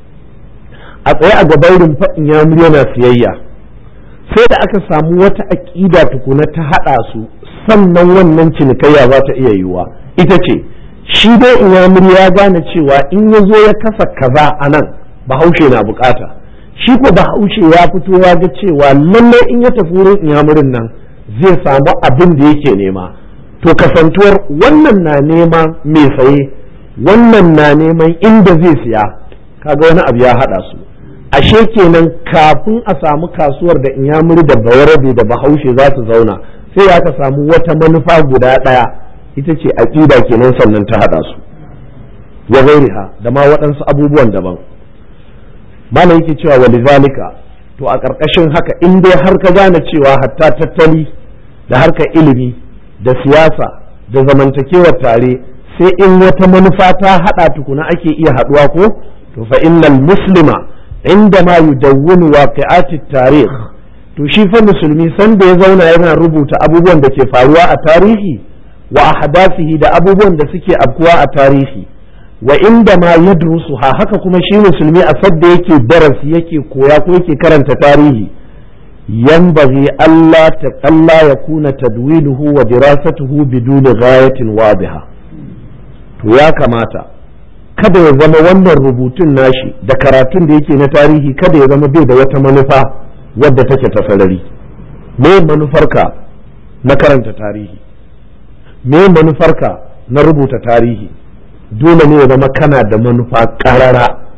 a tsaye a gaban rumfan ya yana siyayya sai da aka samu wata aƙida tukuna ta haɗa su sannan wannan cinikayya za ta iya yiwuwa ita ce shi dai inyamuri ya gane cewa in ya zo ya kasa kaza a nan bahaushe na bukata shi ko bahaushe ya fito ya ga cewa lallai in ya tafi wurin inyamurin nan zai samu abin da yake nema to kasantuwar wannan na nema mai saye wannan na neman inda zai siya kaga wani abu ya hada su ashe kenan kafin a samu kasuwar da inyamuri da bayarabe da bahaushe za su zauna sai aka samu wata manufa guda daya ita ce aqida kenan sannan ta hada su wa gairiha da ma waɗansu abubuwan daban malam yake cewa walizalika to a ƙarƙashin haka in dai har ka gane cewa hatta tattali da harkar ilimi da siyasa da zamantakewar tare sai in wata manufa ta haɗa tukuna ake iya haɗuwa ko to fa innal muslima indama yudawwinu waqi'ati tarikh to shi fa musulmi san da ya zauna yana rubuta abubuwan da ke faruwa a tarihi wa ahdathihi da abubuwan da suke afkuwa a tarihi wa inda ma yadrusuha haka kuma shi musulmi a sadda yake darasi yake koya ko yake karanta tarihi yanbaghi Allah ta Allah ya kuna tadwiluhu wa dirasatuhu biduni ghayatin wadiha to ya kamata kada ya zama wannan rubutun nashi da karatun da yake na tarihi kada ya zama bai da wata manufa wadda take ta sarari me manufarka na karanta tarihi me manufarka na rubuta tarihi dole ne ya zama kana da manufa karara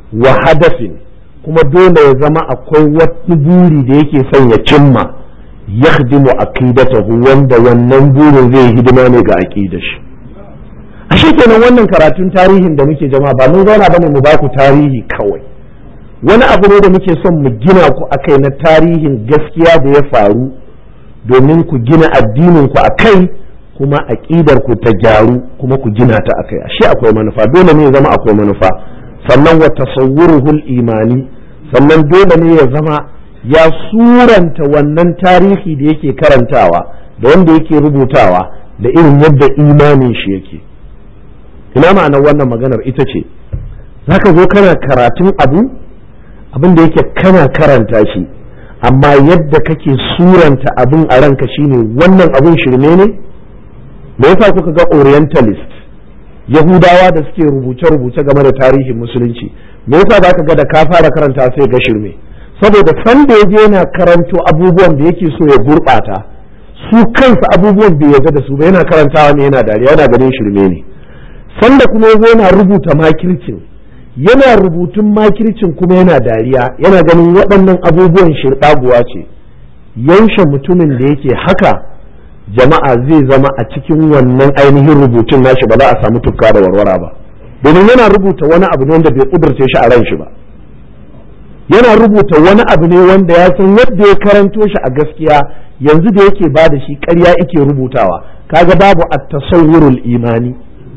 wa hadafin, kuma dole ya zama akwai wani buri da yake son ya cimma yakhdimu aqidatahu, wanda wannan burin zai hidima ne ga aqidar shi. ashe kenan wannan karatun tarihin da muke jama'a ba mun zauna bane mu ba ku tarihi kawai, wani abu ne da muke son mu gina ku akai na tarihin gaskiya da ya faru domin ku gina addinin ku akai, kuma aqidar ku ta gyaru, kuma ku gina ta akai. ashe akwai manufa, dole ne ya zama akwai manufa. sannan wa tasawwuruhul imani, sannan dole ne ya zama ya suranta wannan tarihi da yake karantawa da wanda yake rubutawa da irin yadda imanin shi yake. ina ma'anar wannan maganar ita ce, zaka zo kana karatun abu abin da yake kana karanta shi, amma yadda kake suranta abin a ranka shine wannan abin shirme ne. me yasa kuka ga orientalist, yahudawa da suke rubuce-rubuce game da tarihin musulunci, me yasa zaka ga da ka fara karanta sai ga shirme? saboda san da yaje yana karanto abubuwan da yake so ya gurbata, su kansu abubuwan bai yarda da su ba, yana karantawa ne yana dariya, yana ganin shirme ne. sanda kuma yazo yana rubuta makircin, yana rubutun makircin kuma yana dariya, yana ganin waɗannan abubuwan shirɗaguwa ce. yaushe mutumin da yake haka jama'a zai zama a cikin wannan ainihin rubutun nashi ba za a samu tukka da warwara ba, domin yana rubuta wani abu ne wanda bai kudurce shi a ran shi ba, yana rubuta wani abu ne wanda ya san yadda ya karanto shi a gaskiya, yanzu da yake ba da shi ƙarya yake rubutawa. kaga babu at-tasawwurul imani.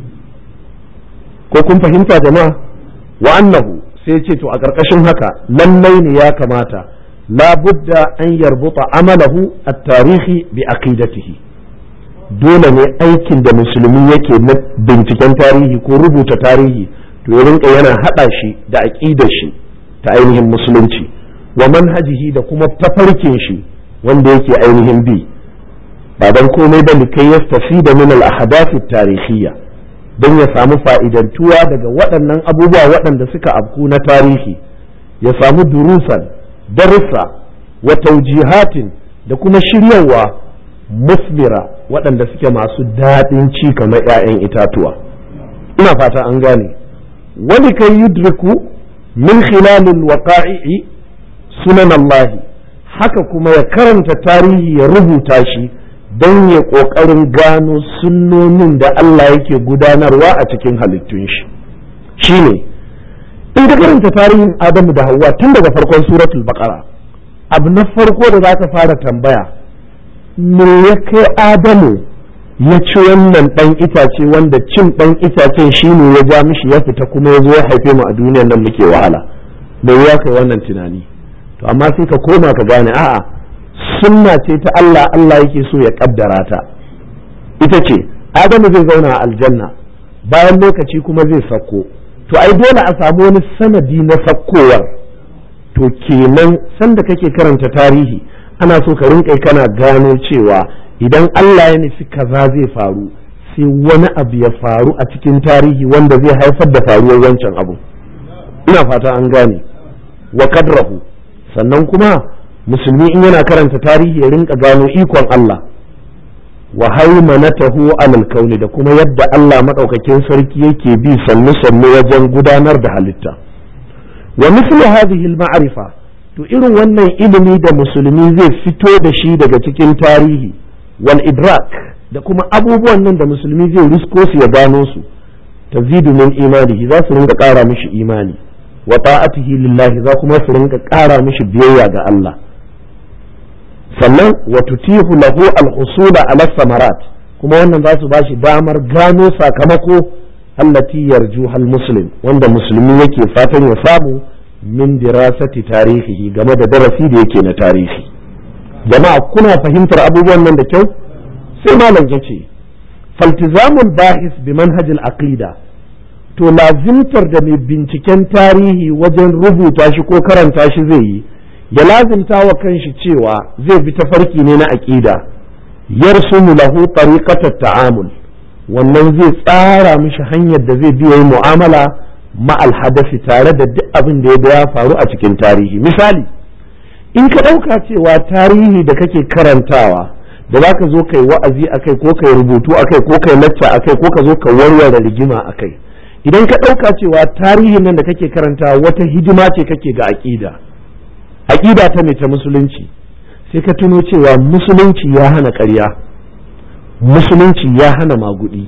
ko kun fahimta jama'a? wa annahu, sai ce to a ƙarƙashin haka lallai ne ya kamata la budda an yarbuta amalahu at-tarihi bi aqidatihi, dole ne aikin da musulmi yake na binciken tarihi ko rubuta tarihi to ya rinka yana hada shi da aqidar shi ta ainihin musulunci, wa manhajihi da kuma tafarkin shi wanda yake ainihin bi, ba dan komai da likai yastafida min al-ahdath at-tarihiyya, don ya samu fa'idantuwa daga waɗannan abubuwa waɗanda suka afku na tarihi, ya samu durusan darussa wa taujihatin da kuma shiryawa musmira waɗanda suke masu daɗin ci kamar ‘ya'yan itatuwa. ina fata an gane. wani kan yudriku min khilalil waqa'i'i sunan Allah, haka kuma ya karanta tarihi ya rubuta shi don ya ƙoƙarin gano sunnonin da Allah yake gudanarwa a cikin halittun shi. shine in ka karanta tarihin Adamu da Hawwa tun daga farkon suratul Baqara, abu na farko da za ka fara tambaya, me ya kai Adamu ya ci wannan ɗan itace wanda cin ɗan itacen shine ya ja mishi ya fita kuma ya zo ya haife mu a duniyar nan muke wahala? me ya kai wannan tunani? to amma sai ka koma ka gane a'a, sunna ce ta Allah, Allah yake so ya kaddara ta. ita ce Adamu zai zauna a aljanna, bayan lokaci kuma zai sako, to ai dole a samu wani sanadi na sakkowar. to kenan sanda kake karanta tarihi ana so ka rinka kana gano cewa idan Allah ya nufi kaza zai faru, sai wani abu ya faru a cikin tarihi wanda zai haifar da faruwar wancan abu. ina fata an gane. wa kadrahu, sannan kuma musulmi in yana karanta tarihi ya rinka gano ikon Allah, wa haimanatahu alal kauni, da kuma yadda Allah madaukakin sarki yake bi sannu sannu wajen gudanar da halitta. wa mislu hadhihi al ma'rifa, to irin wannan ilimi da musulmi zai fito da shi daga cikin tarihi, wal idrak, da kuma abubuwan nan da musulmi zai risko su ya gano su, tazidu min imanihi, za su rinka ƙara mishi imani, wa ta'atihi lillahi, za kuma su rinka ƙara mishi biyayya ga Allah. sannan wa tutihu lahu al-husula ala samarat, kuma wannan za su bashi damar gano sakamako allati yarjuha al-muslim, wanda musulmi yake fatan ya samu min dirasati tarihihi, game da darasi da yake na tarihi. jama'a kuna fahimtar abubuwan nan da kyau? sai malam yace faltizamul bahis bi manhajil aqida, to lazimtar da mai binciken tarihi wajen rubuta shi ko karanta shi zai yi, ya lazimta wa kanshi cewa zai bi tafarki ne na aqida, yarsumu lahu tariqatat ta'amul, wannan zai tsara mishi hanyar da zai biya yi mu'amala ma alhadasi tare da duk abin da ya faru a cikin tarihi. misali, in ka ɗauka cewa tarihi da kake karantawa da za ka zo kai wa'azi akai ko kai rubutu akai ko kai lacca akai ko ka zo ka warware rigima akai, idan ka ɗauka cewa tarihin nan da kake karanta wata hidima ce kake ga aƙida aƙida ta ne ta musulunci, sai ka tuno cewa musulunci ya hana ƙarya, musulunci ya hana magudi.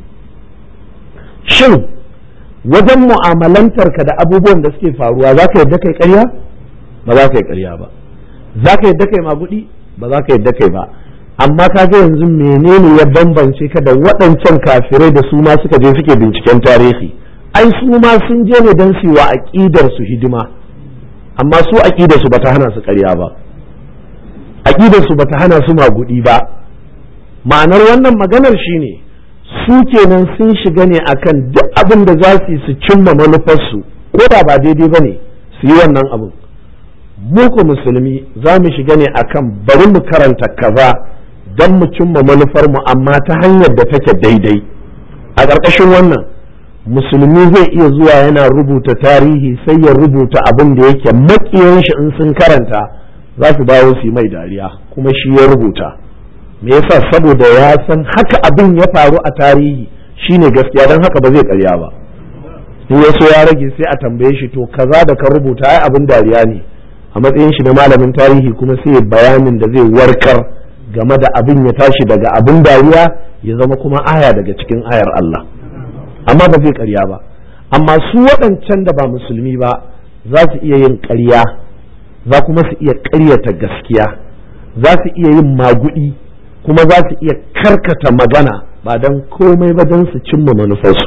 Shin wajen mu'amalantarka da abubuwan da suke faruwa za ka yadda kai ƙarya? Ba za ka yi ƙarya ba. Za ka yadda kai magudi? Ba za ka yadda kai ba. Amma ka ga yanzu menene ya bambance ka da waɗancan kafirai da su ma suka je suke binciken tarihi? Ai su ma sun je ne don su yi wa aƙidar su hidima, amma su aƙidar su bata hana su ƙarya ba, aƙidar su bata hana su magudi ba. Ma'anar wannan maganar shine su kenan sun shiga ne akan duk abin da za su yi su cimma manufarsu, ko da ba daidai ba ne su yi wannan abin. Mu ku musulmi za mu shiga ne akan bari mu karanta kaza don mu cimma manufar mu, amma ta hanyar da take daidai. A ƙarƙashin wannan musulmi zai iya zuwa yana rubuta tarihi sai ya rubuta abin da yake maƙiyan shi in sun karanta za su dawo su yi mai dariya, kuma shi ya rubuta. Me yasa? Saboda ya san haka abin ya faru a tarihi shine gaskiya, don haka ba zai ƙarya ba. in ya so ya rage sai a tambaye shi to kaza da ka rubuta ai abin dariya ne, a matsayin shi na malamin tarihi kuma sai bayanin da zai warkar game da abin ya tashi daga abin dariya ya zama kuma aya daga cikin ayar Allah, amma ba zai ƙarya ba. Amma su waɗancan da ba musulmi ba za su iya yin ƙarya, za kuma su iya ƙaryata gaskiya, za su iya yin magudi, kuma za su iya karkata magana ba don komai ba don su cimma manufarsu.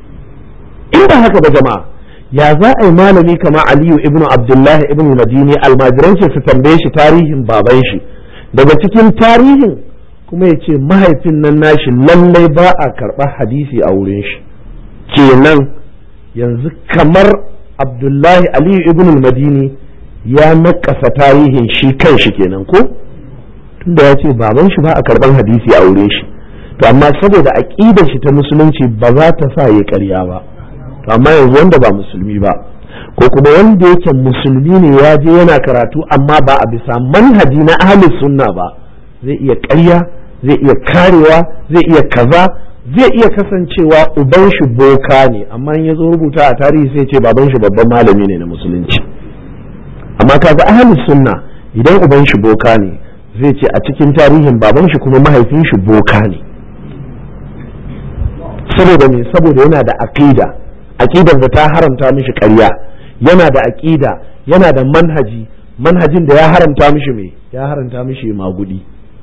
In ba haka ba jama'a, ya za a yi malami kama Aliyu ibn Abdullahi ibn Madini almajiranci su tambaye shi tarihin baban shi, daga cikin tarihin kuma ya ce mahaifin nan nashi lallai ba a karɓar hadisi a wurin shi. Kenan yanzu kamar Abdullahi Aliyu ibn Madini ya nakasa tarihin shi kan shi kenan ko, tunda ya ce baban shi ba a karɓar hadisi a wurin shi, to amma saboda aƙidar shi ta musulunci ba za ta sa ya ƙarya ba. To amma yanzu wanda ba musulmi ba, ko kuma wanda yake musulmi ne ya je yana karatu amma ba a bisa manhaji na ahli sunna ba, zai iya ƙarya, zai iya karewa, zai iya kaza, zai iya kasancewa uban shi boka ne, amma in ya zo rubuta a tarihi sai ce baban shi babban malami ne na musulunci. Amma kaga ahli sunna idan uban shi boka ne zai ce a cikin tarihin baban shi kuma mahaifin shi boka ne. Saboda me? Saboda yana da aqida, aqidar da ta haramta mishi ƙarya, yana da aqida, yana da manhaji, manhajin da ya haramta mishi me? Ya haramta mishi magudi.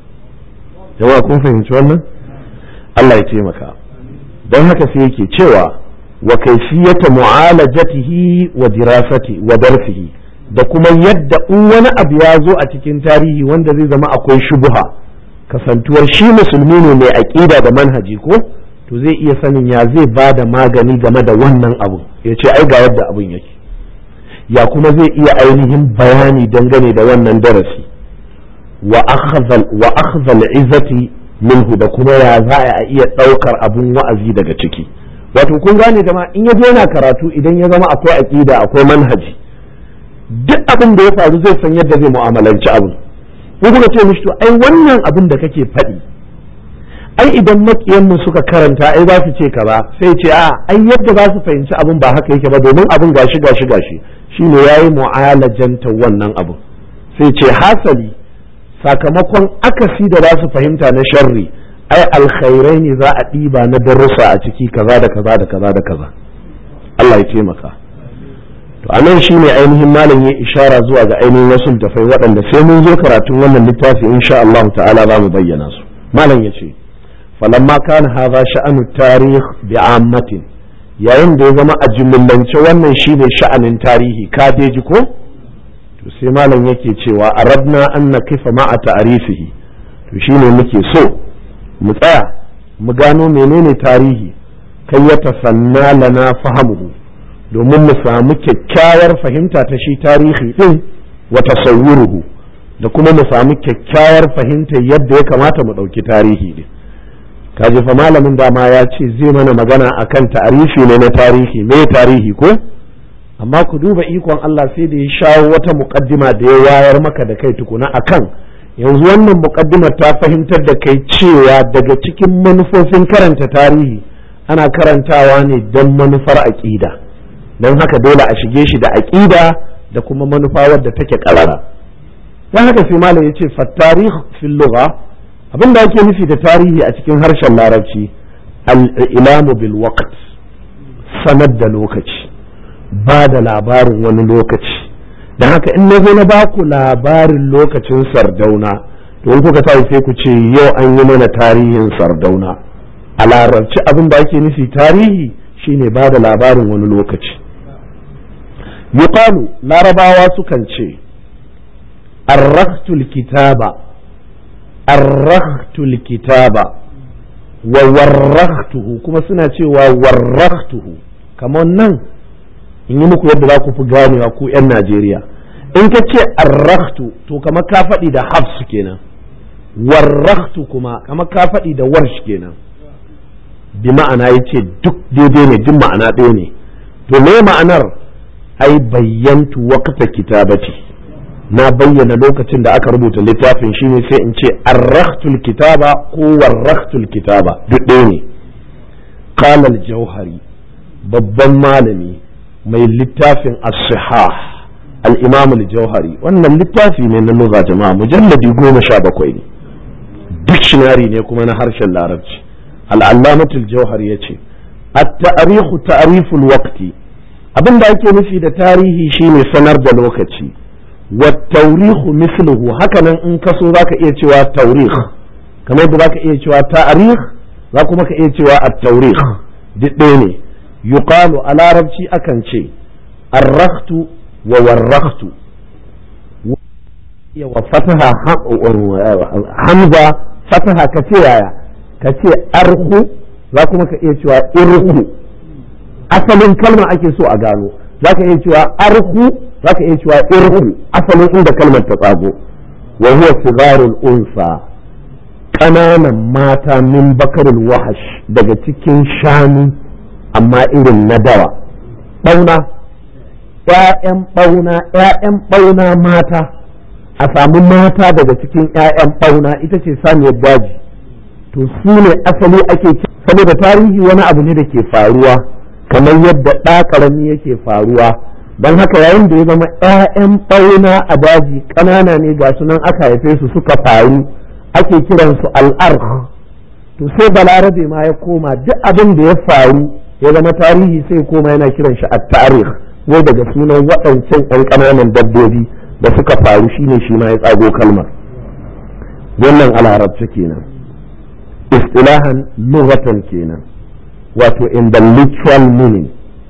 Yawa kun fahimci wannan? Allah ya taimaka. Don haka sai yake cewa wa kaifiyata mu'alajatihi wa dirasati wa darsihi, da kuma yadda in wani abu ya zo a cikin tarihi wanda zai zama akwai shubuha, kasantuwar shi musulmi ne mai aqida da manhaji ko, to zai iya sanin ya zai ba da magani game da wannan abu, ya ce ai ga yadda abin yake, ya kuma zai iya ainihin bayani dangane da wannan darasi. wa akhzal izzati minhu, da kuma ya za a iya ɗaukar abun wa'azi daga ciki. Wato kun gane jama'a, in ya je yana karatu idan ya zama akwai aqida akwai manhaji, duk abin da ya faru zai san yadda zai mu'amalanci abin. ko kuma ce mishi to ai wannan abin da kake faɗi ai idan makiyan mu suka karanta ai za su ce ka ba, sai ce a ai yadda za su fahimci abin ba haka yake ba, domin abin gashi gashi gashi shine yayi mu'alajanta wannan abin. Sai ce hasali sakamakon akasi da za su fahimta na sharri ai alkhairai ne za a ɗiba na darussa a ciki kaza da kaza da kaza da kaza. Allah ya taimaka. To anan shine ainihin malam ya ishara zuwa ga ainihin wasu tafai waɗanda sai mun zo karatun wannan littafi insha Allah ta'ala za mu bayyana su. Malam ya ce falamma kana hadha sha'anu tarikh bi'ammatin, yayin da ya zama a jumlance wannan shine sha'anin tarihi ka ji ko, to sai malam yake cewa aradna an nakifa ma'a ta'rifihi, to shine muke so mu tsaya mu gano menene tarihi kai ya tasanna lana fahamuhu, domin mu samu kyakkyawar fahimta ta shi tarihi din wa tasawwuruhu, da kuma mu samu kyakkyawar fahimta yadda ya kamata mu ɗauki tarihi din. kaji fa malamin dama ya ce zai mana magana akan ta'arifi ne na tarihi, me tarihi ko, amma ku duba ikon Allah sai da ya shawo wata muqaddima da ya wayar maka da kai tukuna akan yanzu wannan muqaddimar ta fahimtar da kai cewa daga cikin manufofin karanta tarihi ana karantawa ne don manufar aƙida, don haka dole a shige shi da aƙida da kuma manufa wadda take ƙarara. don haka sai malam ya ce fattarih fil lugha, abin da ake nufi da tarihi a cikin harshen larabci al-ilamu bil waqt, sanar da lokaci, ba da labarin wani lokaci. don haka in na zo na ba ku labarin lokacin Sardauna, to in kuka tashi sai ku ce yau an yi mana tarihin Sardauna. A larabci abin da ake nufi tarihi shine ba da labarin wani lokaci. yuqalu, larabawa sukan ce arrakhtul kitaba arrakhtul kitaba wa warrakhtuhu, kuma suna cewa warrakhtuhu. kamar nan in yi muku yadda za ku fi ganewa ku 'yan Najeriya, in ka ce arrakhtu to kamar ka faɗi da hafs kenan, warrakhtu kuma kamar ka faɗi da warsh kenan. bi ma'ana yace duk daidai ne, duk ma'ana ɗaya ne. to me ma'anar? ai bayyantu waqta kitabati, na bayyana lokacin da aka rubuta littafin, shine sai in ce arrakhtul kitaba ko warrakhtul kitaba, duk ɗaya ne. qala al-jauhari, babban malami mai littafin as-sihah, al-imam al-jauhari, wannan littafi ne na lugha jama'a, mujalladi goma sha bakwai ne, dictionary ne kuma na harshen larabci. al-allamatul jauhari yace at-ta'rikhu ta'riful waqti, abin da ake nufi da tarihi shine sanar da lokaci. wa taurihu misluhu, hakanan in ka so zaka iya cewa taurikh, kamar yadda zaka iya cewa ta'rikh, za kuma ka iya cewa at-taurikh, duk ɗaya ne. yuqalu, a larabci akan ce arrakhtu wa warrakhtu, wa fataha hamza fataha ka ce yaya, ka ce arhu, za kuma ka iya cewa irhu. asalin kalma ake so a gano, za ka iya cewa arhu, za ka iya cewa irhu, asalin inda kalmar ta tsago. wa huwa sigarul unsa, ƙananan mata min bakarul wahash, daga cikin shanu amma irin na dawa. ɓauna, ‘ya'yan ɓauna, ‘ya'yan ɓauna mata, a samu mata daga cikin ‘ya'yan ɓauna, ita ce saniyar daji. to su ne asali ake, saboda tarihi wani abu ne da ke faruwa kamar yadda ɗa ƙarami yake faruwa. don haka yayin da ya zama ‘ya'yan ɓauna a daji ƙanana ne ga sunan aka haife su suka faru, ake kiransu al'arh. to sai balarabe ma ya koma duk abin da ya faru ya zama tarihi, sai koma yana kiran shi at-tarikh, wai daga sunan waɗancan ‘yan ƙananan dabbobi da suka faru shine shi ma ya tsago kalmar. wannan a larabci kenan. istilahan lughatan kenan, wato in the literal meaning.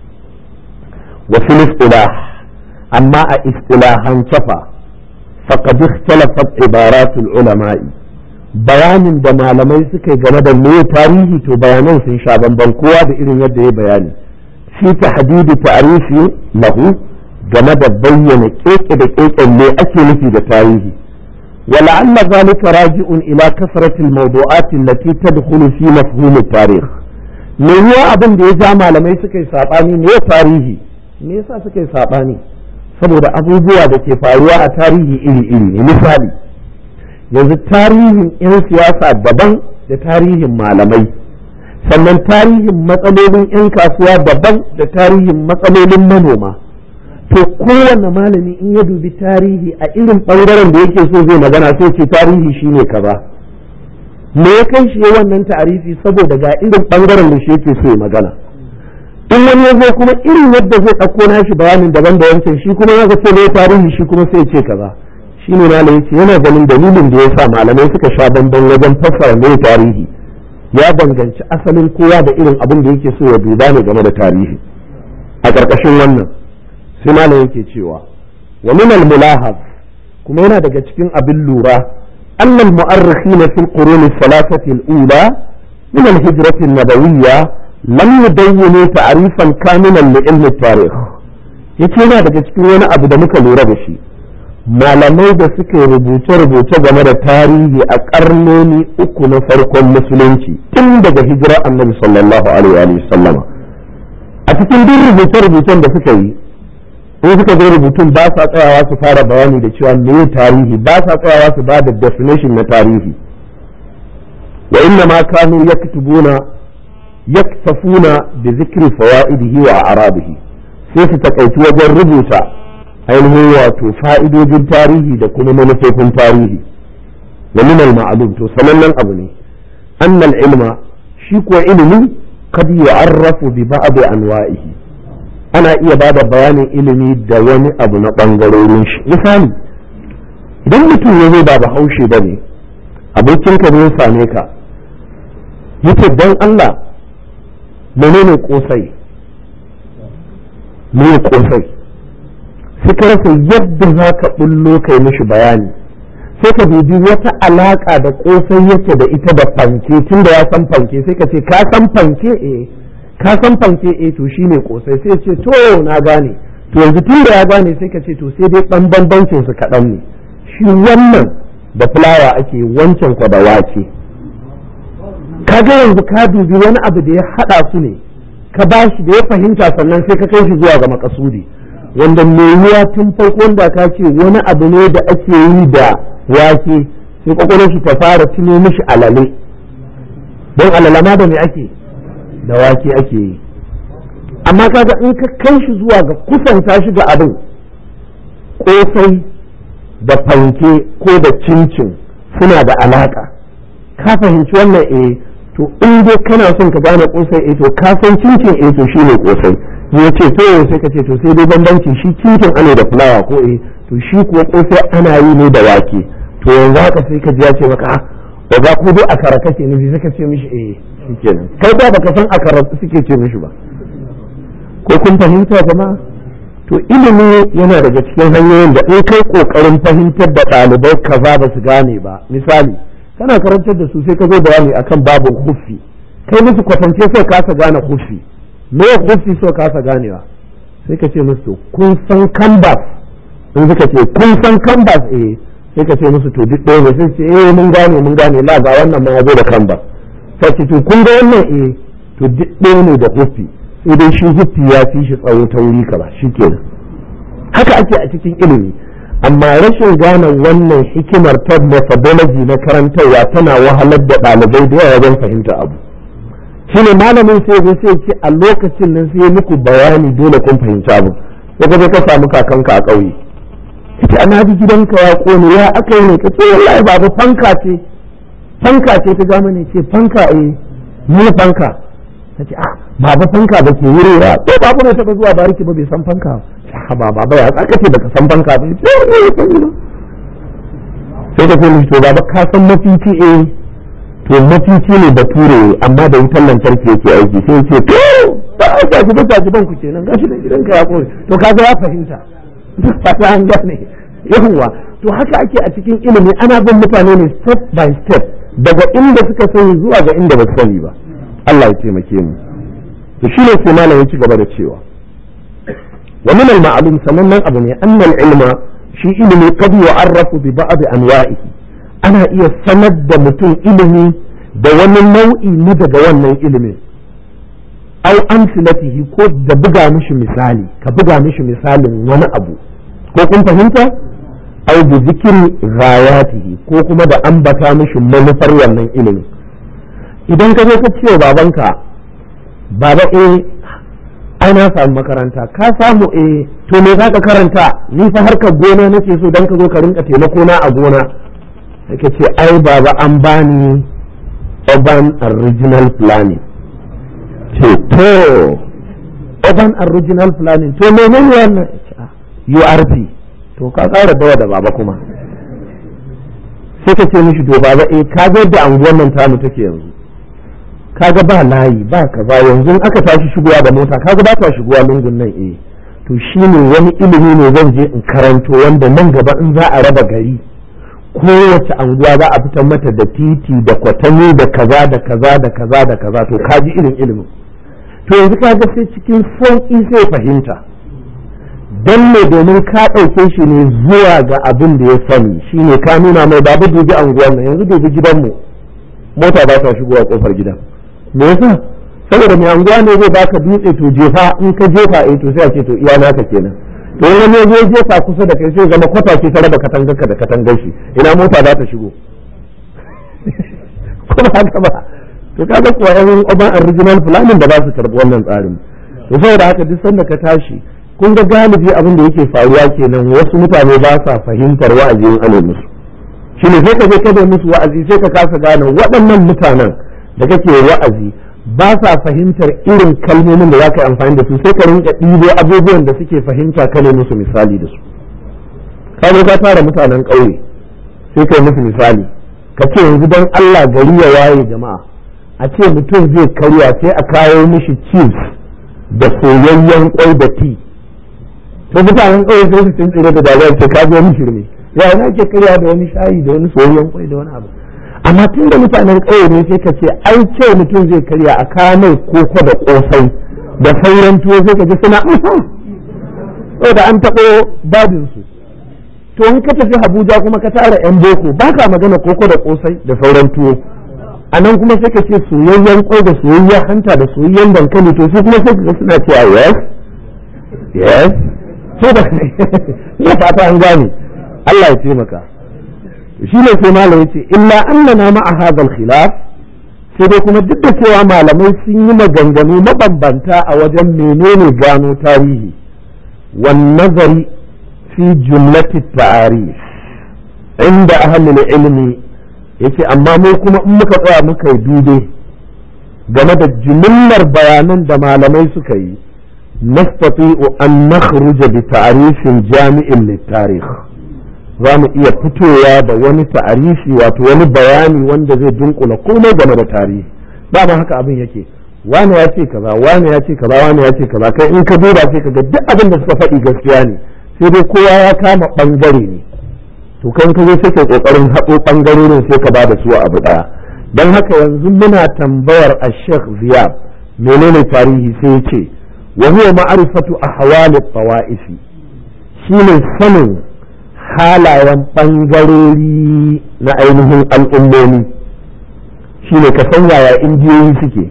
wa fil istilah, amma a istilahan safa, faqad ikhtalafat ibaratul ulama'i, bayanin da malamai suka yi game da me tarihi, to bayanan sun sha bamban, kowa da irin yadda ya bayani. fi tahdidi ta'rifi lahu, game da bayyana keke da keken ne ake nufi da tarihi. ولعل ذلك راجع إلى كثرة الموضوعات التي تدخل في مفهوم التاريخ. me yiwa abin da ya ja malamai suka yi saɓani ne tarihi, me yasa suka yi saɓani? saboda abubuwa da ke faruwa a tarihi iri-iri ne. misali, yanzu tarihin 'yan siyasa daban da tarihin malamai, sannan tarihin matsalolin 'yan kasuwa daban da tarihin matsalolin manoma. to kowane malami in ya dubi tarihi a irin ɓangaren da yake so zai magana, sai ce tarihi shine kaza. me ya kai shi wannan ta'arifi? saboda ga irin ɓangaren da shi yake so ya magana. in wani ya zo kuma irin yadda zai ɗauko nashi bayanin daban da wancan, shi kuma ya ce ne tarihi, shi kuma sai ce kaza. shi ne malam yace yana ganin dalilin da ya sa malamai suka sha bamban wajen fassara ne tarihi ya danganci asalin kowa da irin abin da yake so ya duba ne game da tarihi. a ƙarƙashin wannan sai malam yake cewa wa min al-mulahaz, kuma yana daga cikin abin lura, annal mu'arrikhina fil qurun al-thalathati al-ula min al-hijrah an-nabawiyya lam yudawwinu ta'rifan kamilan li ilmi at-tarikh. yace yana daga cikin wani abu da muka lura da shi, malamai da suka rubuce-rubuce game da tarihi a karnoni uku na farkon musulunci tun daga hijirar annabi sallallahu alaihi wa sallama, a cikin duk rubuce-rubucen da suka yi, in suka zo rubutun ba sa tsayawa su fara bayani da cewa me tarihi, ba sa tsayawa su ba da definition na tarihi. wa inna ma kanu yaktubuna yaktafuna bi zikri fawaidihi wa a'rabihi sai su takaitu wajen rubuta ainihin wato fa'idojin tarihi da kuma manufofin tarihi wa min al-ma'lum to sanannen abu ne anna al-ilma shi kuwa ilimi kad yu'arrafu bi ba'd anwa'ihi ana iya bada bayanin ilimi da wani abu na bangarorin shi misali idan mutum ya zo ba bahaushe bane abokinka ne ya same ka yace dan Allah menene kosai me kosai sai ka rasa yadda za ka bullo kai mishi bayani sai ka dubi wata alaka da kosai yake da ita da fanke tunda ya san fanke sai ka ce ka san fanke eh ka san fanke eh to shine kosai sai ce to na gane to yanzu tunda ya gane sai ka ce to sai dai dan bambancin su kaɗan ne shi wannan da fulawa ake wancan kwa da wake kaga yanzu ka dubi wani abu da ya hada su ne ka bashi da ya fahimta sannan sai ka kai shi zuwa ga makasudi wanda mai yiwa tun farko da ka ce wani abu ne da ake yi da wake sai kwakwalwar shi ta fara tuno mishi alale don alalama da me ake da wake ake yi amma kaga in ka kai shi zuwa ga kusanta shi ga abin kosai da fanke ko da cincin suna da alaka ka fahimci wannan eh to in dai kana son ka gane kosai eh to ka san cincin eh to shine kosai ya ce to sai ka ce to sai dai bambanci shi cincin ana da fulawa ko eh to shi kuwa kosai ana yi ne da wake to yanzu haka sai ka ji ya ce maka ba za ku dai akara kake nufi sai ka ce mishi eh shikenan kai ba baka san akara suke ce mishi ba ko kun fahimta jama'a to ilimi yana daga cikin hanyoyin da in kai kokarin fahimtar da ɗalibai kaza ba su gane ba misali kana karantar da su sai ka zo bayani akan babin huffi kai musu kwatance sai kasa gane huffi me huffi so kasa ganewa sai ka ce musu to kun san canvas in suka ce kun san canvas eh sai ka ce musu to duk ɗaya ne sai ce eh mun gane mun gane la ga wannan ma ya zo da canvas sai ce to kun ga wannan eh to duk ɗaya ne da huffi sai dai shi huffi ya fi shi tsawo ta wuri kaza shikenan haka ake a cikin ilimi amma rashin gane wannan hikimar ta methodology na karantarwa tana wahalar da ɗalibai da yawa wajen fahimta abu shine malamin sai ya sai ce a lokacin nan sai muku bayani dole kun fahimci abu sai ka ka samu kakanka a ƙauye kace ana bi gidanka ya kone ya aka yi ne kace wallahi babu fanka ce fanka ce ta zamani ce fanka eh ni fanka kace ah babu fanka ba ke wuri ba ko babu ne ta zuwa bariki ba bai san fanka ba baba ya aka ce baka san fanka ba sai ka ce mishi to baba ka san mafici eh to mafici ne bature amma da wutar lantarki yake aiki sai ce to ba a ji ba ji ban ku kenan gashi da gidanka ya kore to kaga ya fahimta fata an gane yawa to haka ake a cikin ilimi ana bin mutane ne step by step daga inda suka sani zuwa ga inda ba su sani ba Allah ya taimake mu to shi ne sai malam ya ci gaba da cewa wa min al-ma'lum sannan abu ne annal ilma shi ilimi kad yu'arrafu bi ba'd anwa'ihi ana iya sanar da mutum ilimi da wani nau'i na daga wannan ilimin au amsilatihi ko da buga mishi misali ka buga mishi misalin wani abu ko kun fahimta au bi zikri ghayatihi ko kuma da ambata mishi manufar wannan ilimin idan ka je ka ce babanka baba eh ai na samu makaranta ka samu eh to me zaka karanta ni fa harkar gona nake so dan ka zo ka rinka taimako na a gona yake ce ai baba an bani urban original planning ce to urban original planning to menene wannan U R P to ka ƙara dawa da baba kuma sai ka ce mishi to baba eh ka ga da anguwan nan tamu take yanzu kaga ba layi ba kaza yanzu aka tashi shigowa da mota kaga ba ta shigowa lungun nan eh to shine wani ilimi ne zan je in karanto wanda nan gaba in za a raba gari kowace anguwa za a fitar mata da titi da kwatami da kaza da kaza da kaza da kaza to kaji irin ilimin to yanzu kaga sai cikin sauki sai fahimta dan ne domin ka ɗauke shi ne zuwa ga abin da ya sani shine ka nuna mai babu dubi anguwan nan yanzu dubi gidanmu mota ba ta shigowa kofar gidan me yasa saboda mai anguwa ne zai baka dutse to jefa in ka jefa eh to sai a ce to iya naka kenan to wani ne zai jefa kusa da kai sai zama kwata ce ta raba katangarka da katangar shi ina mota za ta shigo kuma haka ba to kaga kuwa yan urban original planning da ba su karɓi wannan tsarin. to saboda haka duk sanda ka tashi kun ga galibi abin da yake faruwa kenan wasu mutane ba sa fahimtar wa'azi in ana musu shine sai ka je ka da musu wa'azi sai ka kasa gane waɗannan mutanen da kake wa'azi ba sa fahimtar irin kalmomin da za ka yi amfani da su sai ka rinka ɗibo abubuwan da suke fahimta ka ne musu misali da su ka zo ka tara mutanen ƙauye sai ka yi musu misali ka ce yanzu don Allah gari ya waye jama'a a ce mutum zai karya sai a kawo mishi cheese da soyayyen kwai da ti to mutanen ƙauye sai su tuntsire da dariya ce ka zo mishi ne ya na ke karya da wani shayi da wani soyayyen kwai da wani abu amma tun da mutanen ƙauye ne sai ka ce ai ce mutum zai karya a kawo mai koko da ƙosai da sauran tuwo sai ka ji suna da an taɓo babinsu to in ka tafi Abuja kuma ka tara yan boko ba ka magana koko da ƙosai da sauran tuwo a nan kuma sai ka ce soyayyen ƙwai da soyayyen hanta da soyayyen dankali to sai kuma sai ka suna cewa yes yes so da ya fata an gane Allah ya taimaka shi ne sai malam yace illa annana ma'a hadha al-khilaf sai dai kuma duk da cewa malamai sun yi maganganu mabambanta a wajen menene gano tarihi wan nazari fi jumlati ta'arif inda ahli ilmi yace amma mu kuma in muka tsaya muka yi dube game da jumlar bayanan da malamai suka yi nastati'u an nakhruja bi ta'rifin jami'in lit-tarikh za mu iya fitowa da wani ta'arifi wato wani bayani wanda zai dunkula komai game da tarihi ba ma haka abin yake wani ya ce kaza wani ya ce kaza wani ya ce kaza kai in ka duba sai ka ga duk abin da suka faɗi gaskiya ne sai dai kowa ya kama bangare ne to kan ka zo sai ka kokarin haɗo bangarorin sai ka bada su a abu daya dan haka yanzu muna tambayar Sheikh Ziyad menene tarihi sai ya ce wa huwa ma'rifatu ahwal at-tawa'if shine sanin halayen ɓangarori na ainihin al'ummomi shi ne ka san yaya indiyoyi suke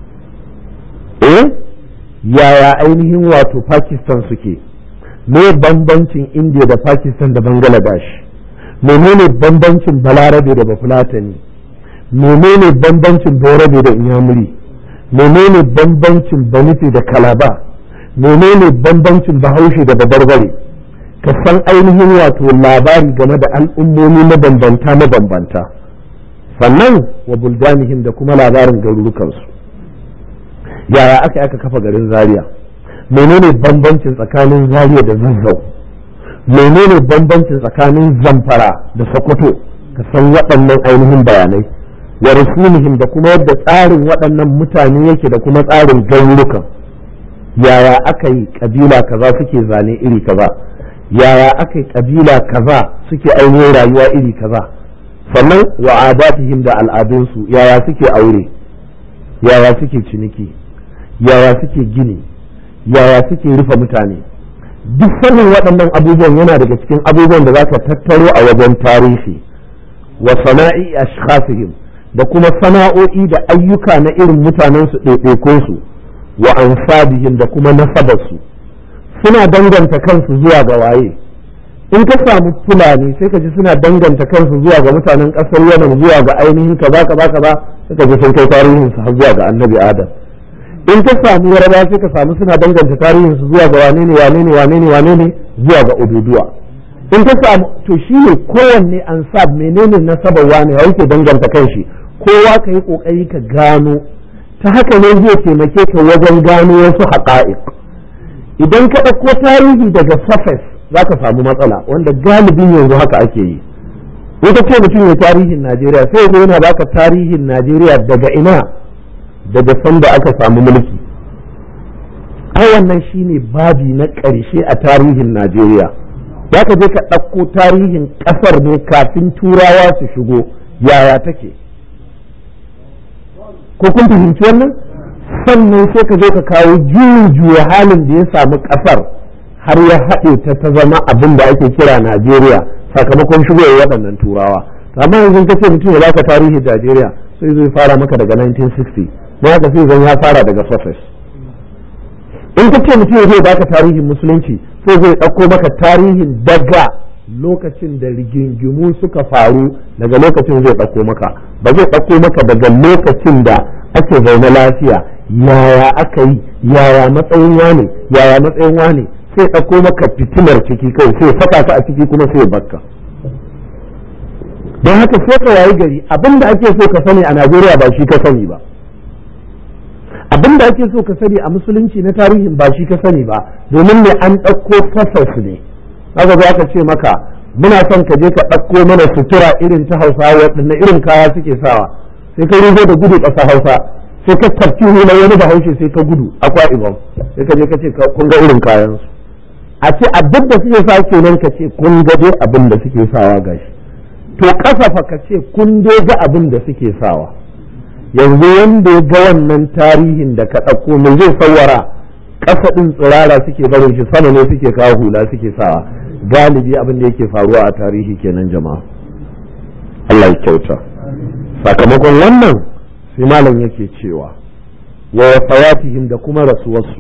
eh yaya ainihin wato Pakistan suke me bambancin India da Pakistan da Bangladesh menene bambancin Balarabe da Bafulatani menene bambancin Borabe da Inyamuri menene bambancin Banufe da Kalaba menene bambancin Bahaushe da Babarbare ka san ainihin wato labari game da al'ummomi mabambanta mabambanta sannan wa buldanihim da kuma labarin garurukansu yaya aka aka kafa garin Zaria menene bambancin tsakanin Zaria da Zazzau menene bambancin tsakanin Zamfara da Sokoto ka san waɗannan ainihin bayanai wa rusumihim da kuma yadda tsarin waɗannan mutane yake da kuma tsarin garurukan yaya aka yi kabila kaza suke zane iri kaza yaya aka yi kabila kaza suke ainihin rayuwa iri kaza sannan wa adatihim da al'adunsu yaya suke aure yaya suke ciniki yaya suke gini yaya suke rufe mutane duk sanin waɗannan abubuwan yana daga cikin abubuwan da zaka tattaro a wajen tarihi wa sana'i ashkhasihim da kuma sana'o'i da ayyuka na irin mutanen su ɗaiɗaikunsu wa ansabihim da kuma nasabarsu suna danganta kansu zuwa ga waye in ka samu fulani sai ka ji suna danganta kansu zuwa ga mutanen ƙasar Yaman zuwa ga ainihin kaza kaza kaza sai ka ji sun kai tarihin su har zuwa ga Annabi Adam in ka samu Yaraba sai ka samu suna danganta tarihin su zuwa ga wane ne wane ne wane ne wane ne zuwa ga Ududuwa in ka samu to shine kowanne ansab menene nasabar wane ya yake danganta kanshi kowa ka yi kokari ka gano ta haka ne zai taimake ka wajen gano wasu haƙa'iq idan ka ɗauko tarihi daga surface za ka samu matsala wanda galibin yanzu haka ake yi in ka ce mutum ya tarihin Najeriya sai ya yana baka tarihin Najeriya daga ina daga sanda aka samu mulki ai wannan shine babi na ƙarshe a tarihin Najeriya za ka je ka ɗauko tarihin ƙasar ne kafin turawa su shigo yaya take ko kun fahimci wannan sannan sai ka zo ka kawo juyin juya halin da ya samu kasar har ya haɗe ta ta zama abin da ake kira Najeriya sakamakon shigowar waɗannan turawa amma yanzu ka ce mutum ya baka tarihin Najeriya sai zai fara maka daga nineteen sixty don haka sai zan ya fara daga surface in ka ce mutum ya baka tarihin musulunci sai zai ɗauko maka tarihin daga lokacin da rigingimu suka faru daga lokacin zai ɗauko maka, ba zai ɗauko maka daga lokacin da ake zaune lafiya yaya aka yi, yaya matsayin wane, yaya matsayin wane, sai ɗauko maka fitinar ciki kai sai saka ka a ciki kuma sai bakka. don haka sai ka wayi gari abinda ake so ka sani a Najeriya ba shi ka sani ba, abinda ake so ka sani a musulunci na tarihin ba shi ka sani ba, domin ne an ɗauko fasas ne. haka za ka ce maka muna son ka je ka ɗauko mana sutura irin ta Hausawa waɗanne irin kaya suke sawa, sai ka rizo da gudu ƙasa Hausa, sai ka tafki hula wani Bahaushe sai ka gudu Akwa Ibom, sai ka je ka ce kun ga irin kayan su, a ce abin da suke sa kenan ka ce kun ga dai abin da suke sawa gashi, to kasafa ka ce kun dai ga abin da suke sawa. yanzu wanda ya ga wannan tarihin da ka ɗauko mai zai sawara ƙasa ɗin tsirara suke barin shi, sama ne suke kawo hula suke sawa. Galibi abin da yake faruwa a tarihi kenan jama'a. Allah ya kyauta. Sakamakon wannan sai malam yake cewa wa wafayatihim da kuma rasuwarsu.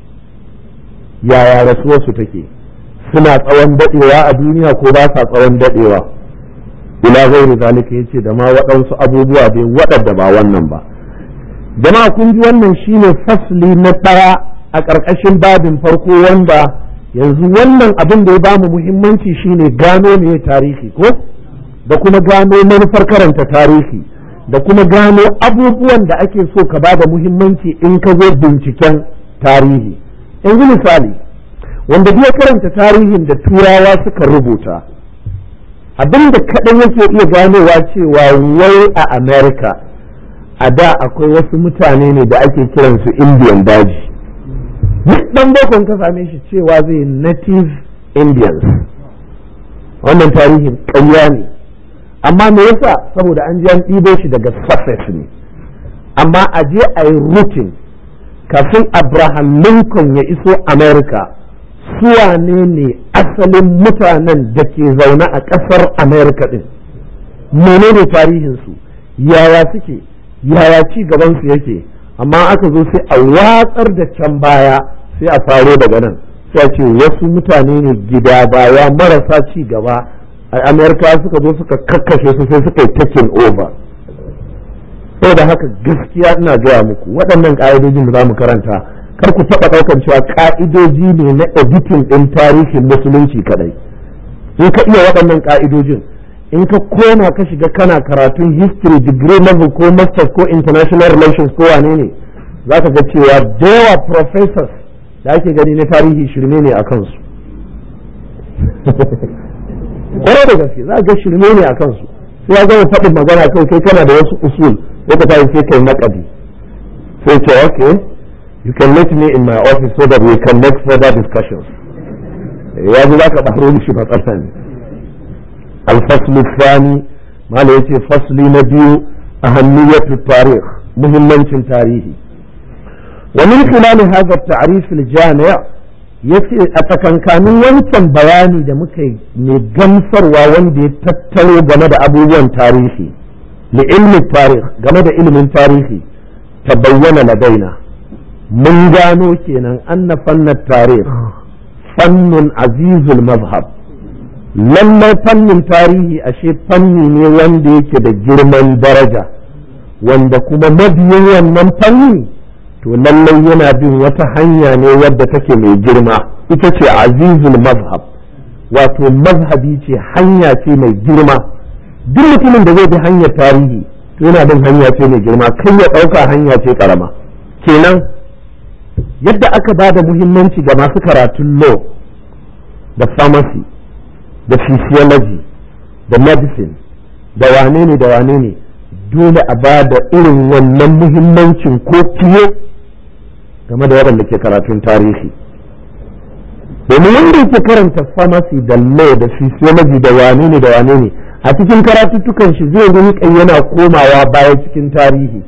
Yaya rasuwarsu take? Suna tsawon daɗewa a duniya ko ba sa tsawon daɗewa? ila gairi zalika yace da ma waɗansu abubuwa dai waɗanda ba wannan ba. Jama'a kun ji wannan shine fasli na ɗaya a ƙarƙashin babin farko, wanda yanzu wannan abin da ya bamu muhimmanci shine gano me tarihi ko da kuma gano manufar karanta tarihi da kuma gano abubuwan da ake so ka bada muhimmanci in ka zo binciken tarihi. Yanzu misali, wanda ya karanta tarihin da turawa suka rubuta, abin da kaɗan yake iya ganowa cewa wai a America a da akwai wasu mutane ne da ake kiransu Indian daji. Duk ɗan bakon ka same shi cewa zai native Indians. Wannan tarihin ƙarya ne, amma me yasa? Saboda an je an ɗibo shi daga success ne. Amma a je a yi routing kafin Abraham Lincoln ya iso America, suwane ne asalin mutanen da ke zaune a ƙasar Amerika ɗin, menene tarihinsu, yaya suke, yaya ci gabansu yake. Amma aka zo sai a watsar da can baya, sai a faro daga nan, sai a ce wasu mutane ne gida baya marasa ci gaba a Amerika suka zo suka kakkashe su sai suka yi taking over. Saboda haka gaskiya ina gaya muku waɗannan ƙa'idojin da za mu karanta, kar ku taɓa ɗaukan cewa ƙa'idoji ne na editing ɗin tarihin musulunci kadai. In ka iya waɗannan ƙa'idojin, in ka koma ka shiga kana karatun history degree level ko masters ko international relations ko wane ne, za ka ga cewa da yawa professors da ake gani na tarihi shirme ne a kansu. Ƙwarai da gaske za ka ga shirme ne a kansu. Sai ya gama faɗin magana kawai kai kana da wasu usul, ko ka tafi sai kai naƙadi. Sai ce okay, you can meet me in my office so that we can make further discussions. Ya ji za ka ɓaro mishi matsarsa ne. Al-faslu thani, mala yace fasli na biyu, ahammiyatu tarikh, muhimmancin tarihi. Wa min khilal hadha at-ta'rif al-jami' yace a tsakankanin wancan bayani da muka yi mai gamsarwa wanda ya tattaro game da abubuwan tarihi, li ilmi tarikh, game da ilimin tarihi, tabayyana ladaina, mun gano kenan anna fannin tarih fannin azizul mazhab, lallai fannin tarihi ashe fanni ne wanda yake da girman daraja, wanda kuma mabiyin wannan fanni to lallai yana bin wata hanya ne wadda take mai girma, ita ce azizul mazhab, wato mazhabi ce, hanya ce mai girma. Duk mutumin da zai bi hanyar tarihi to yana bin hanya ce mai girma, kai ya ɗauka hanya ce karama. Kenan yadda aka ba da muhimmanci ga masu karatun law da pharmacy da physiology da medicine da wane ne da wane ne, dole a ba da irin wannan muhimmancin ko fiye game da waɗanda ke karatun tarihi. Domin wanda yake karanta pharmacy da law da physiology da wane ne da wane ne, a cikin karatuttukan shi zai rinƙa yana komawa baya cikin tarihi.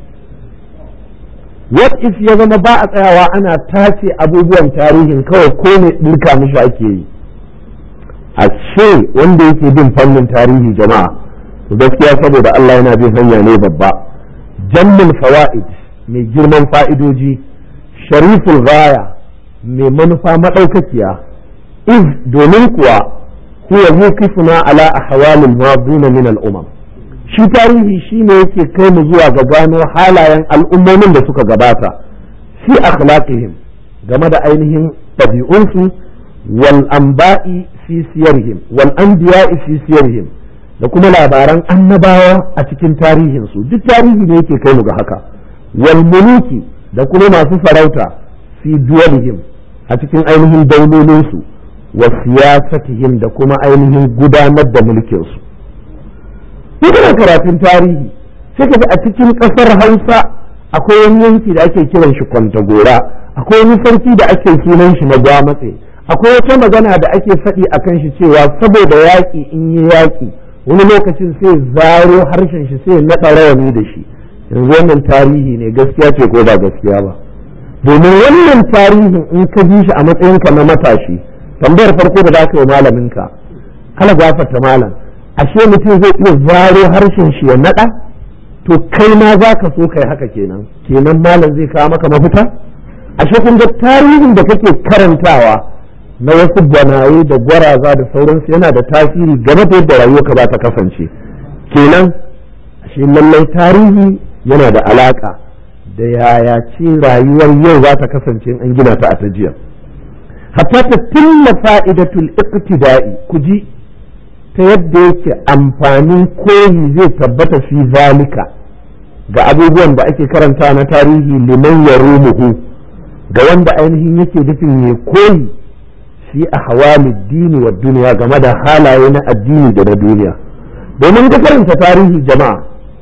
What if ya zama ba a tsayawa ana tace abubuwan tarihin, kawai ko ne ɗirka mishi ake yi. A ce wanda yake bin fannin tarihi jama'a, to gaskiya saboda Allah yana bin hanya ne babba. Jammul fawaid, mai girman fa'idoji, shariful ghaya, mai manufa maɗaukakiya, iz domin kuwa huwa yuqifuna ala ahwalil madina min al-umam shi tarihi shine yake kai mu zuwa ga gano halayen al'ummomin da suka gabata fi akhlaqihim game da ainihin ɗabi'unsu wal anba'i fi siyarihim wal anbiya'i fi siyarihim da kuma labaran annabawa a cikin tarihinsu duk tarihi ne yake kai mu ga haka wal muluki da kuma masu farauta fi duwalihim a cikin ainihin daulolinsu wa siyasatihim da kuma ainihin gudanar da mulkinsu ina karatun tarihi sai ka ji a cikin ƙasar Hausa akwai wani yanki da ake kiran shi Kwantagora akwai wani sarki da ake sunan shi na Gwamatse akwai wata magana da ake faɗi akan shi cewa saboda yaƙi in yi yaƙi wani lokacin sai zaro harshen shi sai naɗa rawani da shi yanzu wannan tarihi ne gaskiya ce ko ba gaskiya ba domin wannan tarihin in ka ji shi a matsayinka na matashi tambayar farko da za ka yi malaminka kala gafarta malam ashe mutum zai iya zaro harshen shi ya naɗa to kai ma za ka so kai haka kenan kenan malam zai kawo maka mafita ashe kun ga tarihin da kake karantawa na wasu gwanaye da gwaraza da sauransu yana da tasiri game da yadda rayuwarka za ta kasance kenan ashe lallai tarihi yana da alaka da yaya ce rayuwar yau za ta kasance an gina ta a ta jiya hatta ta tilla fa'idatul iqtida'i ku ji ta yadda yake amfanin koyi zai tabbata fi zalika ga abubuwan da ake karanta na tarihi liman yarumuhu ga wanda ainihin yake nufin ya koyi fi ahwalid dini wa duniya game da halaye na addini da na duniya domin ka karanta tarihi jama'a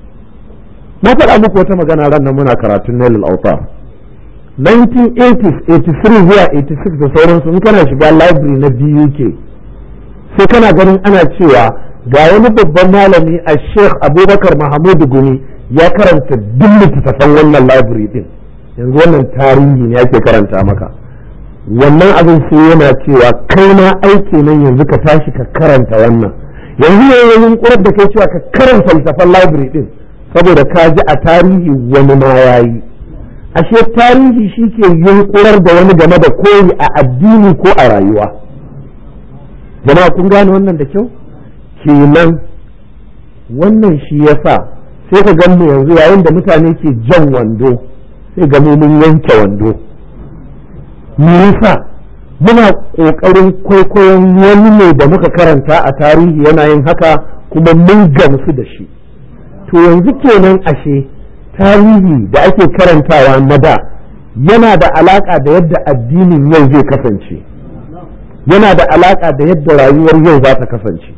na faɗa muku wata magana ran nan muna karatun Nailul Awtar nineteen eighties eighty-three zuwa eighty-six da sauransu in kana shiga library na B U K sai kana ganin ana cewa ga wani babban malami a Sheikh Abubakar Mahmud Gumi ya karanta duk littattafan wannan library din yanzu wannan tarihi ne ake karanta maka wannan abin sai yana cewa kai ma aiki nan yanzu ka tashi ka karanta wannan yanzu yayin kurar da kai cewa ka karanta littattafan library din saboda ka ji a tarihi wani ma yayi ashe tarihi shi ke yunkurar da wani game da koyi a addini ko a rayuwa jama'a kun gane wannan da kyau kenan wannan shi yasa sai ka gan mu yanzu yayin da mutane ke jan wando sai ga mu mun yanke wando me yasa muna kokarin kwaikwayon wani ne da muka karanta a tarihi yana yin haka kuma mun gamsu da shi to yanzu kenan ashe tarihi da ake karantawa na da yana da alaka da yadda addinin yau zai kasance yana da alaka da yadda rayuwar yau za ta kasance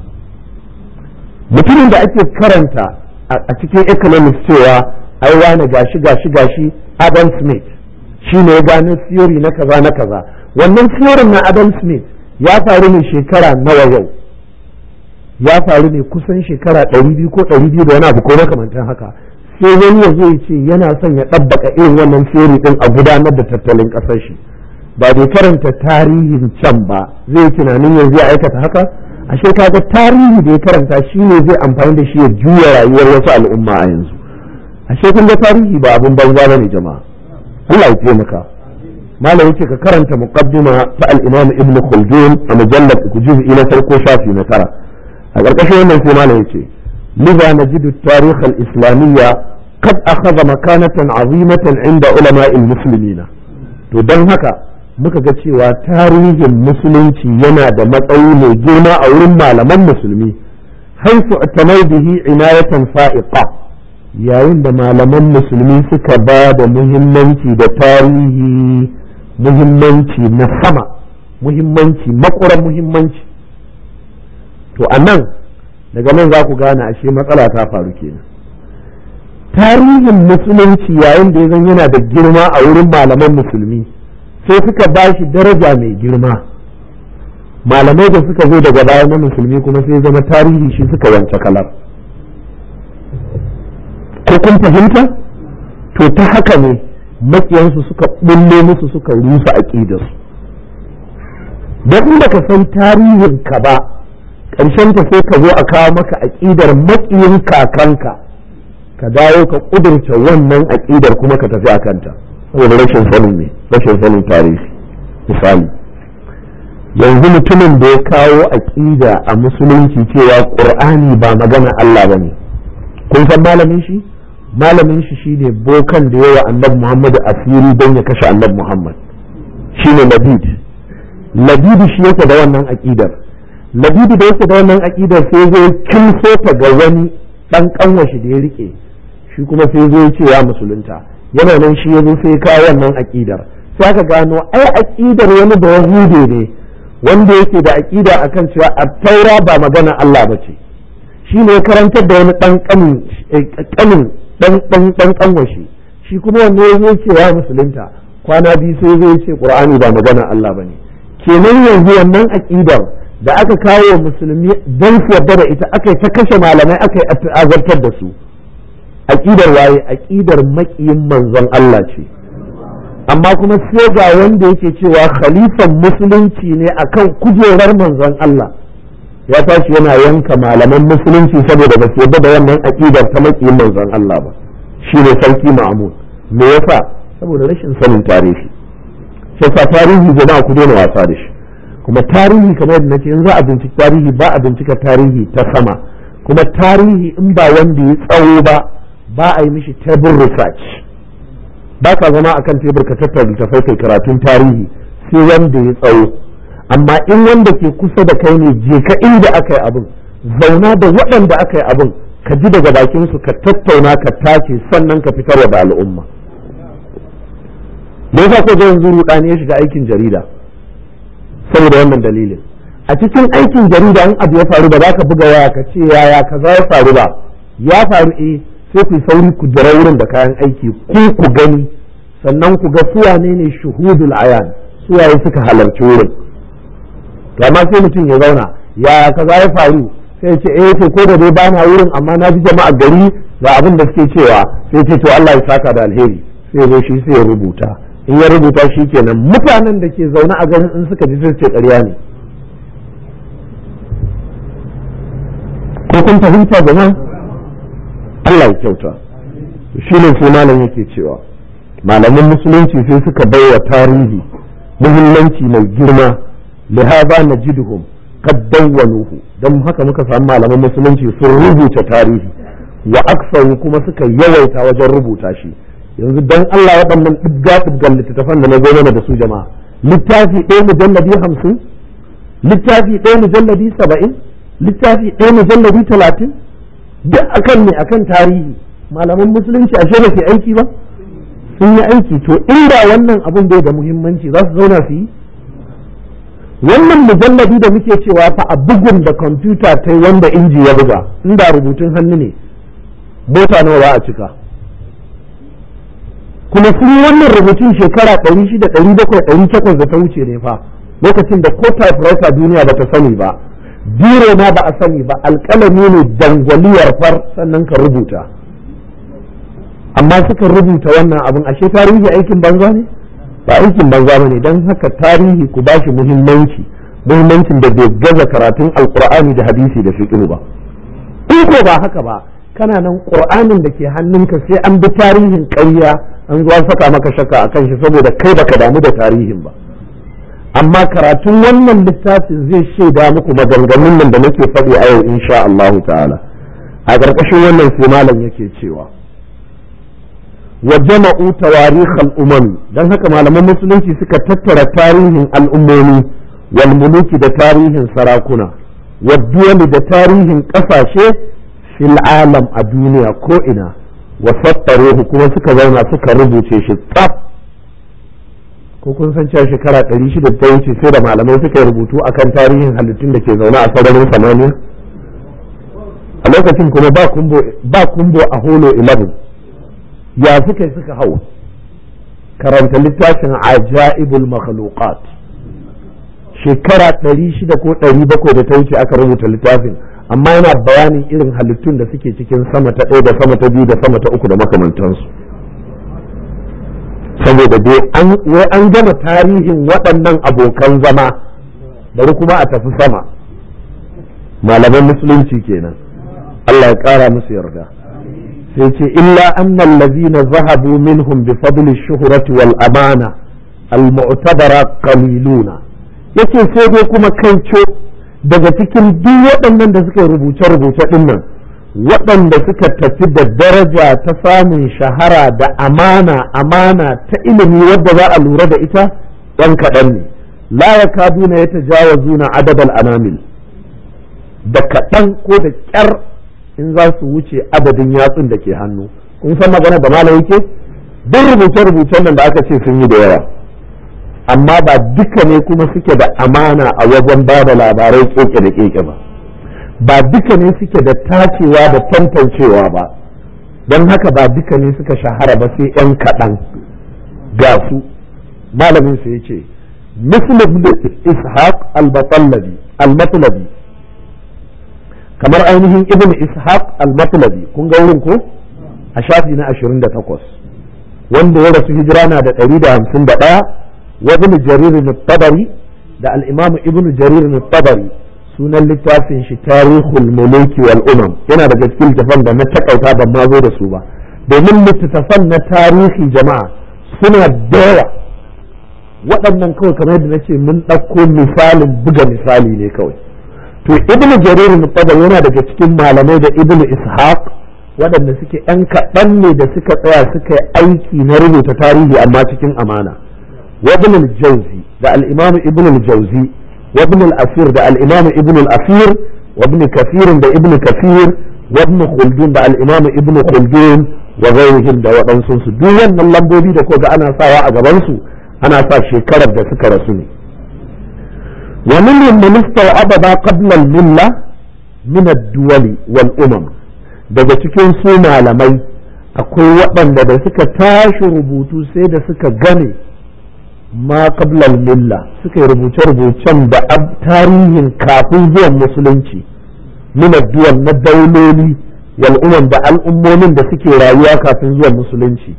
mutumin da ake karanta a cikin economics cewa ai wani gashi gashi gashi Adam Smith shi ne ya gano theory na kaza na kaza wannan theory na Adam Smith ya faru ne shekara nawa yau ya faru ne kusan shekara ɗari biyu ko ɗari biyu da wani abu ko makamantan haka sai wani ya zo ya ce yana son ya ɗabbaka irin wannan theory din a gudanar da tattalin ƙasar shi ba bai karanta tarihin can ba zai tunanin yanzu ya aikata haka ashe kaga tarihi da ya karanta shi ne zai amfani da shi ya juya rayuwar wasu al'umma a yanzu ashe kun ga tarihi ba abun banza bane jama'a Allah ya taimaka malam yace ka karanta muqaddima ta al-Imam Ibn Khaldun a mujallad juz'i na farko shafi na tara a ƙarƙashin wannan sai malam yace liza najidu at-tarikh al-islamiyya qad akhadha makanatan 'azimatan 'inda ulama'i al-muslimina to dan haka muka ga cewa tarihin musulunci yana da matsayi mai girma a wurin malaman musulmi haifu atamai bihi inayatan fa'iqa yayin da malaman musulmi suka ba da muhimmanci da tarihi muhimmanci na sama muhimmanci makuran muhimmanci to anan daga nan za ku gane ashe matsala ta faru kenan tarihin musulunci yayin da ya zan yana da girma a wurin malaman musulmi sai suka ba shi daraja mai girma malamai da suka zo daga baya na musulmi kuma sai zama tarihi shi suka wance kalar ko kun fahimta to ta haka ne makiyansu suka bulle musu suka rusa aqidarsu don in baka san tarihin ka ba ƙarshen ta sai ka zo a kawo maka aqidar makiyin kakanka ka dawo ka kudurce wannan aqidar kuma ka tafi akanta saboda rashin sanin ne rashin sanin tarihi misali yanzu mutumin da ya kawo aqida a musulunci cewa qur'ani ba magana Allah bane, kun san malamin shi malamin shi shine bokan da yawa annabi Muhammad asiri don ya kashe annabi Muhammad, shine Labid. Labid shi yake da wannan aqidar. Labid da yake da wannan aqidar sai zai kimso ta ga wani dan kanwashi da ya rike shi, kuma sai zai ce ya musulunta. Yana nan shi yazo sai ya kawo wannan aqidar, sai aka gano ai aqidar wani da Yahudi ne wanda yake da aqida akan cewa at-taura ba magana Allah bace. Shi ne karantar da wani dan kanin kanin dan dan dan kanwashi, shi kuma wanda yazo ce ya musulunta, kwana biyu sai zai ce Qur'ani ba magana Allah bane. Kenan yanzu wannan aqidar da aka kawo musulmi don su yarda da ita, aka yi ta kashe malamai, aka yi azartar da su. Aqidar waye? Aqidar makiyin manzon Allah ce. Amma kuma sai ga wanda yake cewa khalifan musulunci ne akan kujerar manzon Allah, ya tashi yana yanka malaman musulunci saboda ba su yarda da wannan aqidar ta makiyin manzon Allah ba. Shi ne sarki Ma'mun. Me yasa? Saboda rashin sanin tarihi. Sai fa tarihi jama'a ku daina wasa da shi. Kuma tarihi kamar yadda nace, in za a bincika tarihi ba a bincika tarihi ta sama, kuma tarihi in ba wanda ya tsawo ba ba a yi mishi table research. Ba ka zama akan tebur ka tattara littafai kai karatun tarihi sai wanda ya tsawo. Amma in wanda ke kusa da kai ne, je ka inda aka yi abin, zauna da waɗanda aka yi abin, ka ji daga bakin su, ka tattauna, ka tace, sannan ka fitarwa da al'umma. Me yasa ko ga yanzu rudani ya shiga aikin jarida? Saboda wannan dalilin. A cikin aikin jarida in abu ya faru ba za ka buga waya ka ce yaya kaza ya faru ba, ya faru eh, sai ku sauri ku jira wurin da kayan aiki ku ku gani, sannan ku ga su wane ne shuhudul ayan, su waye suka halarci wurin. To amma sai mutum ya zauna, yaya kaza ya faru, sai ya ce eh to ko da dai ba na wurin amma na ji jama'a gari ga abin da suke cewa, sai ce to Allah ya saka da alheri, sai ya zo shi sai ya rubuta. In ya rubuta shi kenan mutanen da ke zaune a garin in suka ji sai ce ƙarya ne. Ko kun fahimta jama'a? Allah ya kyauta. Shi ne sai malam yake cewa malaman musulunci sai suka baiwa tarihi muhimmanci mai girma, lihaza najiduhum qad dawwanuhu, dan haka muka samu malaman musulunci sun rubuta tarihi, wa aksaru kuma suka yawaita wajen rubuta shi. Yanzu don Allah waɗannan ɗibga-ɗibgan littattafan da na zo mana da su jama'a, littafi ɗaya mujalladi hamsin, littafi ɗaya mujalladi saba'in, littafi ɗaya mujalladi talatin, duk akan ne akan tarihi. Malaman musulunci ashe ba su aiki ba, sun yi aiki. To inda wannan abun bai da muhimmanci za su zauna su yi? Wannan mujalladi da muke cewa fa a bugun da kwamfuta ta yi wanda inji ya buga, inda rubutun hannu ne, mota nawa za a cika? Kuma sun yi wannan rubutun shekara ɗari shida ɗari bakwai ɗari takwas da ta wuce ne fa, lokacin da ko typewriter duniya ba ta sani ba, biro ma ba a sani ba, alƙalami ne dangwaliyar far sannan ka rubuta. Amma suka rubuta wannan abin, ashe tarihi aikin banza ne? Ba aikin banza ba ne. Don haka tarihi ku bashi muhimmanci, muhimmancin da bai gaza karatun alƙur'ani da hadisi da fiqh ba. In ko ba haka ba, kana nan ƙur'anin da ke hannunka sai an bi tarihin ƙarya an zuwa saka maka shakka a kan shi saboda kai baka damu da tarihin ba. Amma karatun wannan littafin zai shaida muku maganganun nan da nake faɗi a yau insha Allahu ta'ala. A ƙarƙashin wannan sai malam yake cewa wa jama'u tawarikh al-umam, dan haka malaman musulunci suka tattara tarihin al'ummomi, wal muluki da tarihin sarakuna, wa duwali da tarihin ƙasashe fil alam a duniya ko ina, wa sattaruhu kuma suka zauna suka rubuce shi tsaf. Ko kun san cewa shekara ɗari shida ta wuce sai da malamai suka yi rubutu akan tarihin halittun da ke zaune a sararin samaniya? A lokacin kuma ba kumbo ba kumbo a holo eleven, ya suka yi suka hau karanta littafin ajaibul makhluqat. Shekara ɗari shida ko ɗari bakwai da ta wuce aka rubuta littafin, amma yana bayanin irin halittun da suke cikin sama ta ɗaya da sama ta biyu da sama ta uku da makamantansu. Saboda dai an wai an gama tarihin waɗannan abokan zama, bari kuma a tafi sama. Malaman musulunci kenan, Allah ya ƙara musu yarda. Sai ce illa annal ladhina zahabu minhum bi fadli shuhrati wal amana al mu'tabara qaliluna, yace sai dai kuma kaico daga cikin duk waɗannan da suka rubuce-rubuce ɗin nan waɗanda suka tafi da daraja ta samun shahara da amana amana ta ilimi wadda za a lura da ita ɗan kaɗan ne la ya kaduna ya tajawazuna adadal anamil da kaɗan ko da ƙyar in za su wuce adadin yatsun da ke hannu kun san magana da malam yake duk rubuce-rubucen nan da aka ce sun yi da yawa amma ba duka ne kuma suke da amana a wajen ba da labarai keke da keke ba ba duka ne suke da tacewa da tantancewa ba don haka ba duka ne suka shahara ba sai yan kaɗan ga su malamin su yace muslim ishaq al-batalabi al-matlabi kamar ainihin ibn ishaq al-matlabi kun ga wurin ko a shafi na ashirin da takwas wanda ya rasu hijira na da ɗari da hamsin da ɗaya wa ibn jarir al-tabari da al-imam ibn jarir al-tabari sunan littafin shi tarihul muluki wal umam yana daga cikin littafan da na takauta ban ma zo da su ba domin littafan na tarihi jama'a suna da yawa waɗannan kawai kamar yadda nace mun ɗauko misalin buga misali ne kawai to ibn jarir al-tabari yana daga cikin malamai da ibn ishaq waɗanda suke ‘yan kaɗan ne da suka tsaya suka yi aiki na rubuta tarihi amma cikin amana wabin al-jauzi da al'imamu ibn al-jauzi wabin al-asir da al'imamu ibn al-asir wabin kafirin da ibn kafir wabin khuldun da al'imamu ibn khuldun wa gairihim da waɗansu su duk wannan lambobi da ko ga ana sawa a gabansu ana sa shekarar da suka rasu ne wa min minista abada qabla al-milla min ad-duwali wal umam daga cikin su malamai akwai waɗanda da suka tashi rubutu sai da suka gane ma qablal milla suka yi rubuce-rubucen da tarihin kafin zuwan musulunci min duwan na dauloli wal umam da al'ummomin da suke rayuwa kafin zuwan musulunci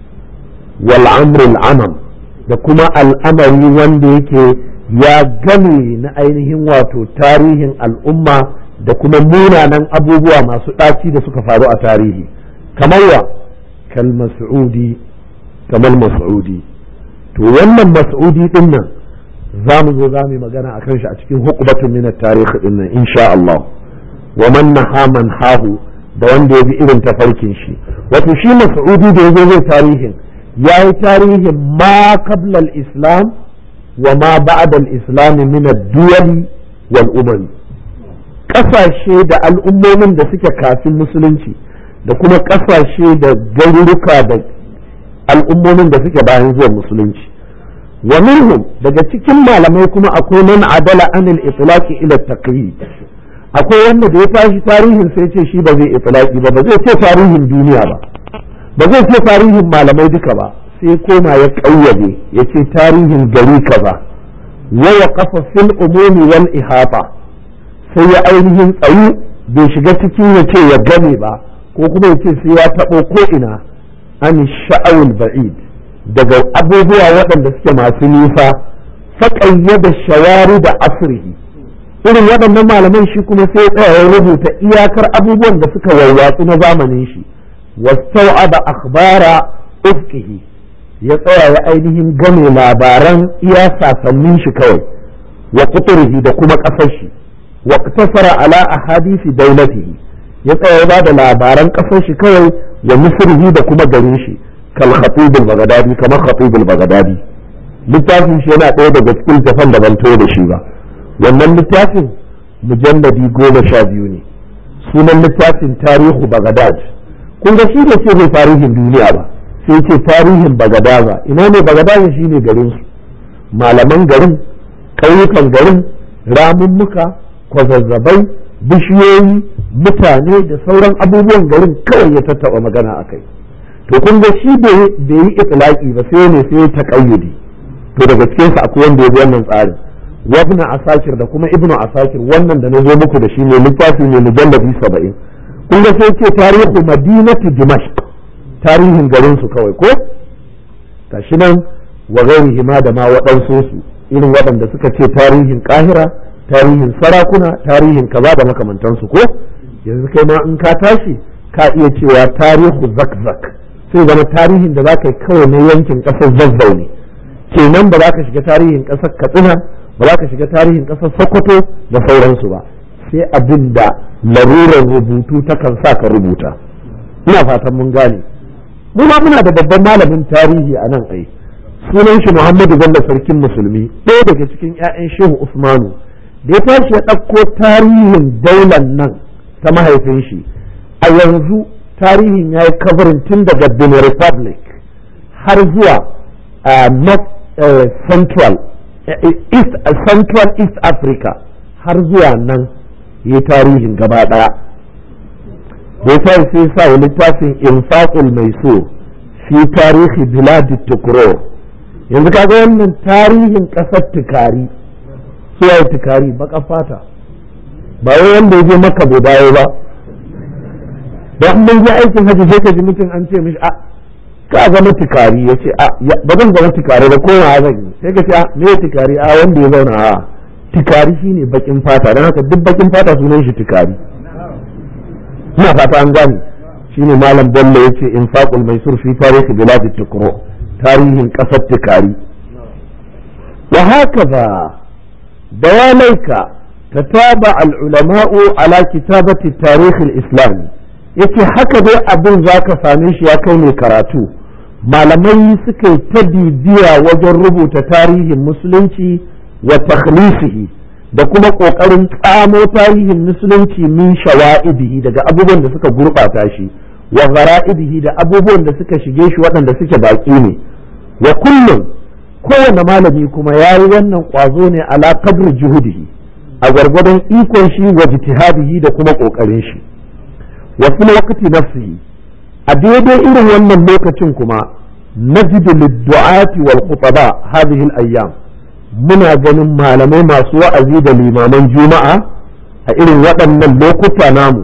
wal amrul amam da kuma al'amari wanda yake ya gane na ainihin wato tarihin al'umma da kuma munanan abubuwa masu ɗaci da suka faru a tarihi kamar wa kal mas'udi kamar mas'udi to wannan mas'udi din nan za mu zo za mu yi magana akan shi a cikin hukubatun min at-tarikh din nan insha Allah wa man naha man hahu da wanda ya bi irin tafarkin shi wato shi mas'udi da yazo zai tarihin yayi tarihin ma qabla al-islam wa ma ba'da al-islam min ad-duwal wal umam ƙasashe da al'ummomin da suke kafin musulunci da kuma ƙasashe da garuruka da al'ummomin da suke bayan zuwan musulunci wa minhum daga cikin malamai kuma akwai man adala anil itlaqi ila taqyid akwai wanda da ya tashi tarihin sai ce shi ba zai itlaqi ba ba zai ce tarihin duniya ba ba zai ce tarihin malamai duka ba sai koma ya ƙayyade ya ce tarihin gari kaza wa waqafa fil umumi wal ihata sai ya ainihin tsayu bai shiga cikin ya ce ya gane ba ko kuma ya ce sai ya taɓo ko ina an sha'awul ba'id daga abubuwa waɗanda suke masu nisa faƙayya da shawari da asirihi irin waɗannan malaman shi kuma sai tsaya ya rubuta iyakar abubuwan da suka wawwatsu na zamanin shi wastau'aba akhbara ufqihi ya tsaya ya ainihin game labaran iya sasannin shi kawai wa quturihi da kuma ƙasar shi واقتصر على أحاديث دولته يتأوى بعد لابارن قصر شكوي ومصره دا كما قريشي كالخطيب البغدادي كما خطيب البغدادي littafin shi yana ɗaya daga cikin tafan da ban da shi ba wannan littafin mujalladi goma sha biyu ne sunan littafin tarihu bagadad kun ga shi da ce bai tarihin duniya ba sai ce tarihin bagadaza ina ne bagadaza shine garin su malaman garin ƙauyukan garin ramummuka kwazazzabai bishiyoyi mutane da sauran abubuwan garin kawai ya tattaba magana a kai to kun ga shi bai yi itlaqi ba sai ne sai ta kayyudi to daga cikin sa akwai wanda ya bi wannan tsarin wabna asakir da kuma ibnu asakir wannan da na zo muku da shi ne littafi ne mujalladi saba'in kun ga sai ce tarihu madinati dimashq tarihin garin su kawai ko gashi nan wa ghairihi ma da ma waɗansu su irin waɗanda suka ce tarihin kahira tarihin sarakuna tarihin kaza da makamantansu ko yanzu kai ma in ka tashi ka iya cewa tarihu zakzak sai zama tarihin da za ka yi kawai na yankin ƙasar zazzau ne kenan ba za ka shiga tarihin ƙasar katsina ba za ka shiga tarihin ƙasar Sokoto da sauransu ba, sai abin da larurar rubutu takan sa ka rubuta. Ina fatan mun gane. Mu ma muna da babban malamin tarihi a nan ai, sunan shi Muhammadu Bello sarkin musulmi, ɗaya daga cikin 'ya'yan Shehu Usmanu, da ya tashi ya ɗauko tarihin daular nan ta mahaifin shi. A yanzu tarihin ya yi kabarin tun daga Benin Republic har zuwa North Central East Central East Africa har zuwa nan ya tarihin gaba ɗaya. da ya sai sa wa littafin infaqul maisur fi tarihi biladi tukuro. Yanzu kaga wannan tarihin kasar tukari, suwaye tukari baka fata, ba wai wanda ya je maka bai dawo ba. da mun je aikin haji sai ka ji mutum an ce mishi a ka zama tukari, ya ce a ba zan zama tukari da kowa zan yi, sai ka ce a me tukari, a wanda ya zauna a tukari shine bakin fata, don haka duk bakin fata sunan shi tukari. ina fata an gane. shine malam Bello yace infaqul maisur fi tarihi bilad tukro, tarihin kasar tukari. wa hakaza bayanaika tataba al ulama'u ala kitabati tarikh al islami, yace haka dai abin zaka same shi ya kai mai karatu, malamai suka yi ta bibiya wajen rubuta tarihin musulunci wa takhlisihi, da kuma ƙoƙarin tsamo tarihin musulunci min shawa'idihi daga abubuwan da suka gurɓata shi, wa ghara'idihi da abubuwan da suka shige shi waɗanda suke baƙi ne. wa kullum kowane malami kuma ya yi wannan ƙwazo ne ala qadri juhudihi, a gwargwadon ikon shi wa jitihadihi da kuma ƙoƙarin shi. wa fil waqti nafsihi, a daidai irin wannan lokacin kuma najidu lid-du'ati wal khutaba hadhihi al-ayyam, muna ganin malamai masu wa'azi da limaman juma'a a irin waɗannan lokuta namu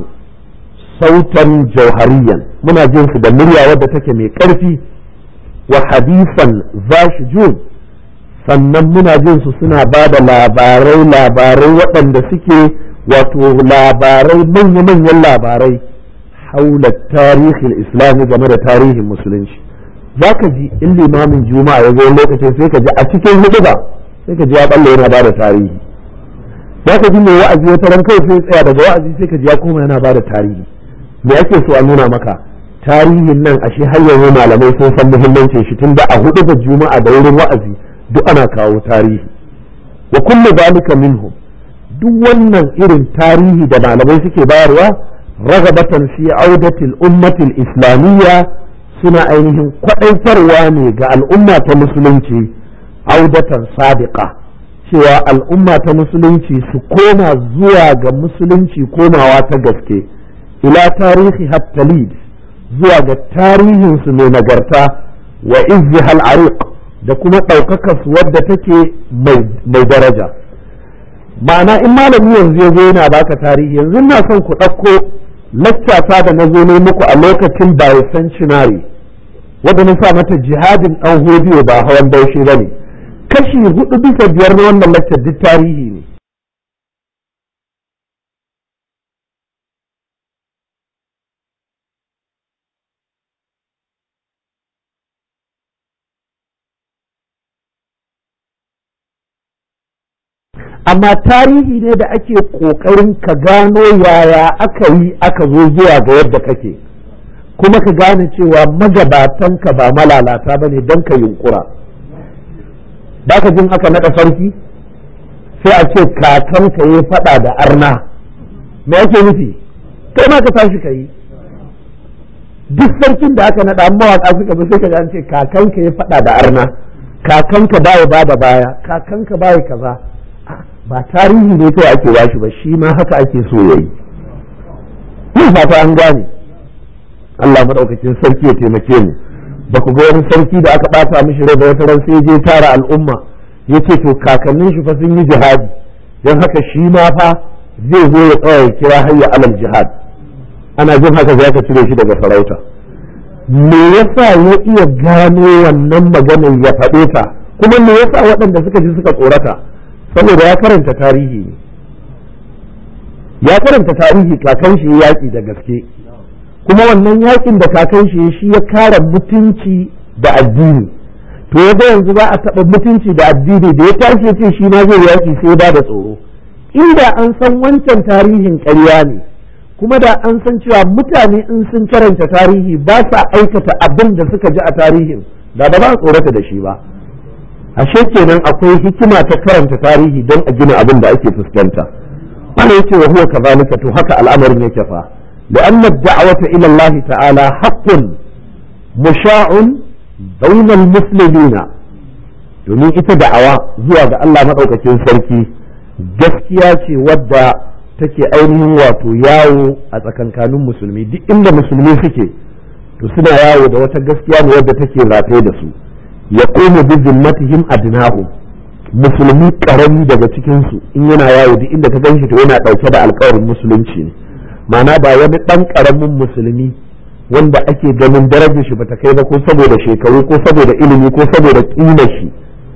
sautan jauhariyan, muna jin su da murya wadda take mai ƙarfi, wa hadisan zashijun, sannan muna jin su suna ba da labarai labarai waɗanda suke wato labarai manya-manyan labarai haula tarihin islami, game da tarihin musulunci. za ka ji in limamin juma'a ya zo lokacin sai ka ji a cikin huɗuba sai ka ji ya balle yana ba da tarihi. za ka ji mai wa'azi wata ran kawai sai tsaya daga wa'azi sai ka ji ya koma yana ba da tarihi. me ake so a nuna maka? tarihin nan ashe har yanzu malamai sun san muhimmancin shi, tunda a hudu da juma'a da wurin wa'azi duk ana kawo tarihi. wa kullu zalika minhum, duk wannan irin tarihi da malamai suke bayarwa ragabatan fi audatil ummatil islamiyya, suna ainihin kwaɗaitarwa ne ga al'umma ta musulunci, audatan sadiqa, cewa al'umma ta musulunci su koma zuwa ga musulunci komawa ta gaske, ila tarihi hattalid, zuwa ga tarihinsu mai nagarta, wa izzi ariq, da kuma ɗaukaka su wadda take mai daraja. ma'ana in malami yanzu ya zo yana baka tarihi, yanzu na son ku ɗauko laccata da na zo ne muku a lokacin bicentenary wadda na sa mata jihadin ɗan hodiyo ba hawan daushe ba ne, kashi hudu bisa biyar na wannan laccar duk tarihi ne. amma tarihi ne da ake ƙoƙarin ka gano yaya aka yi aka zo zuwa ga yadda kake, kuma ka gane cewa magabatanka ba malalata ba ne don ka yunkura. ba ka jin aka naɗa sarki sai a ce kakanka ya faɗa da arna, me ake nufi? kai ma ka tashi ka yi. duk sarkin da aka naɗa mawaƙa suka bi sai ka an ce kakanka ya faɗa da arna, kakanka baya ba da baya, kakanka baya kaza. ba tarihi ne kai ake bashi ba, shi ma haka ake so yayi. ina fata an gane. Allah madaukakin sarki ya taimake mu. ba ku ga wani sarki da aka bata mishi rai ba wata ran sai je tara al'umma yace to kakannin shi fa sun yi jihadi, don haka shi ma fa zai zo ya tsaya ya kira hayya alal jihad. ana jin haka zai ka cire shi daga sarauta. me yasa ya iya gano wannan maganar ya faɗe ta, kuma me yasa waɗanda suka ji suka tsorata? saboda ya karanta tarihi ne, ya karanta tarihi. kakan shi yaƙi da gaske, kuma wannan yaƙin da kakan shi shi ya kare mutunci da addini. to yaga yanzu za a taɓa mutunci da addini da ya tashi ya ce shi ma zai yaƙi sai ba da tsoro. Inda an san wancan tarihin ƙarya ne kuma da an san cewa mutane in sun karanta tarihi ba sa aikata abin da suka ji a tarihin da ba za a tsorata da shi ba. Ashe kenan akwai hikima ta karanta tarihi don a gina abin da ake fuskanta. Ana yace wa huwa kazalika, to haka al'amarin yake fa. لأن الدعوة إلى الله تعالى حق مشاع بين المسلمين. domin ita da'awa zuwa ga Allah maɗaukakin sarki gaskiya ce wadda take ainihin wato yawo a tsakankanin musulmi. Duk inda musulmi suke to suna yawo da wata gaskiya ne wadda take rataye da su. ya komo bi zimmatihim adnahum, musulmi karami daga cikin su in yana yawo duk inda ka ganshi to yana ɗauke da alƙawarin musulunci ne. ma'ana ba wani ɗan ƙaramin musulmi wanda ake ganin darajar shi bata kai ba ko saboda shekaru ko saboda ilimi ko saboda ƙimar shi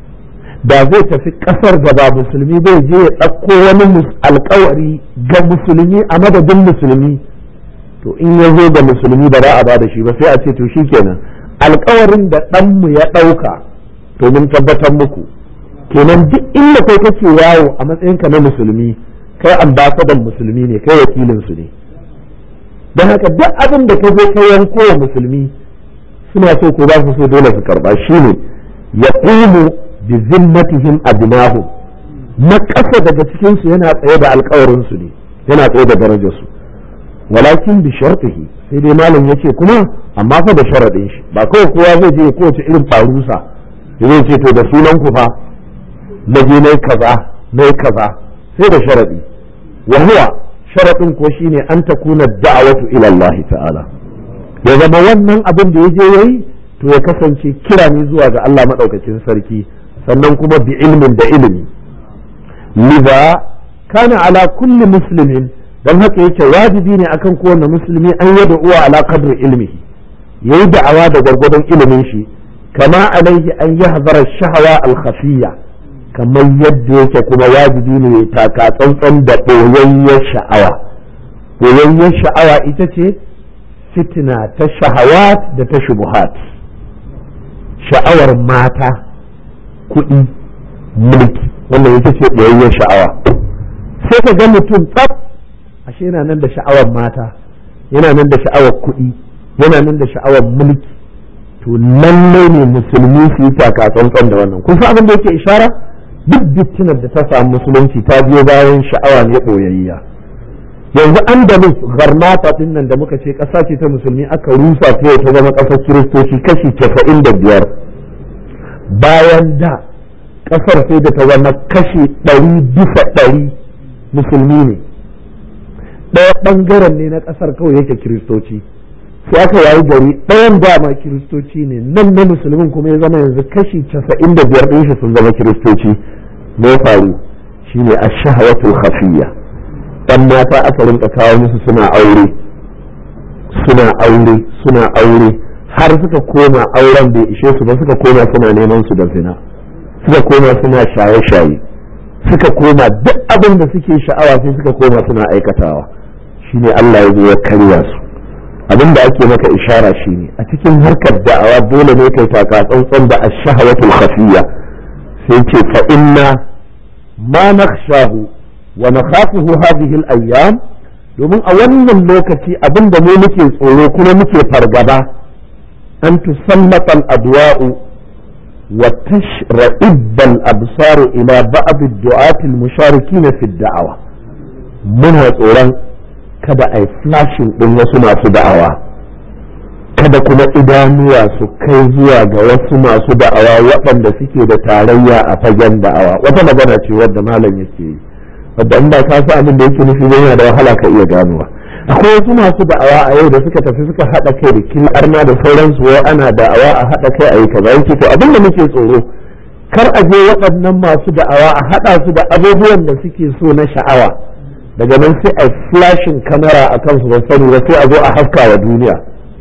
da zai tafi ƙasar da ba musulmi zai je ya ɗauko wani alƙawari ga musulmi a madadin musulmi, to in ya zo ga musulmi ba za a ba da shi ba sai a ce to shikenan alƙawarin da ɗanmu ya ɗauka to mun tabbatar muku. kenan duk inda kai kake yawo a matsayinka na musulmi kai ambasadan musulmi ne, kai wakilin su ne. don haka duk abin da ka je ka yanko wa musulmi suna so ko ba su so dole su karba. shine yaqumu bi zimmatihim adnahum, na ƙasa daga cikin su yana tsaye da alƙawarin su ne, yana tsaye da darajar su. walakin bi shartihi, sai dai malam yace kuma amma fa da sharadin shi, ba kawai kowa zai je kowace irin farusa zai ce to da sunan ku fa na je nayi kaza nayi kaza, sai da sharadi. wa huwa sharadin ko shine an takuna da'watu ila Allah ta'ala, ya zama wannan abin da yaje yayi to ya kasance kira ne zuwa ga Allah madaukakin sarki, sannan kuma bi ilmin da ilimi. liza kana ala kulli muslimin, dan haka yake wajibi ne akan kowanne musulmi an yada uwa ala qadri ilmihi, yayi da'awa da gwargwadon ilimin shi. kama alaihi an yahzara shahawa al-khafiyya, kamar yadda yake kuma wajibi ne taka tsantsan da ɓoyayyar sha'awa. ɓoyayyar sha'awa ita ce fitina ta shahawat da ta shubuhat. sha'awar mata, kuɗi, mulki, wannan ita ce ɓoyayyar sha'awa. sai ka ga mutum tsaf ashe yana nan da sha'awar mata, yana nan da sha'awar kuɗi, yana nan da sha'awar mulki. to lallai ne musulmi su yi taka tsantsan da wannan. kun san abin da yake ishara? duk fitinar da ta samu musulunci ta biyo bayan sha'awa ne ɓoyayya. yanzu andalus garnata din nan da muka ce ƙasa ce ta musulmi aka rusa ta ta zama ƙasar kiristoci kashi casa'in da biyar, bayan da ƙasar sai da ta zama kashi ɗari bisa ɗari musulmi ne, ɗaya ɓangaren ne na ƙasar kawai yake kiristoci. sai aka yayi gari ɗayan dama kiristoci ne, nan na musulmin kuma ya zama yanzu kashi casa'in da biyar ɗin shi sun zama kiristoci. me ya faru? shine ash-shahawatul khafiyya. dan mata aka rinka kawo musu suna aure suna aure suna aure har suka koma auren bai ishe su ba, suka koma suna neman su da zina, suka koma suna shaye-shaye, suka koma duk abin da suke sha'awa sai suka koma suna aikatawa. shine Allah ya zo ya karya su. abin da ake maka ishara shine a cikin harkar da'awa dole ne kai taka tsantsan da ash-shahawatul khafiyya. sai ce fa inna ma nakhshahu wa nakhafuhu hadhihi al-ayyam, domin a wannan lokaci abin da mu muke tsoro kuma muke fargaba an tusallata al-adwa'u wa tashra'ib al-absar ila ba'd ad-du'at al-musharikin fi ad-da'wa. muna tsoron kada a yi flashin ɗin wasu masu da'awa, kada kuma idanuwa su kai zuwa ga wasu masu da'awa waɗanda suke da tarayya a fagen da'awa. wata magana ce wadda malam yake yi, wadda in ba ka sa abin da yake nufi yana da wahala ka iya ganowa. akwai wasu masu da'awa a yau da suka tafi suka haɗa kai da kin arna da sauransu, wai ana da'awa a haɗa kai a yi kaza. yake to abin da muke tsoro kar a je waɗannan masu da'awa a haɗa su da abubuwan da suke so na sha'awa, daga nan sai a flashin kamera a kansu ba sani ba, sai a zo a haska wa duniya.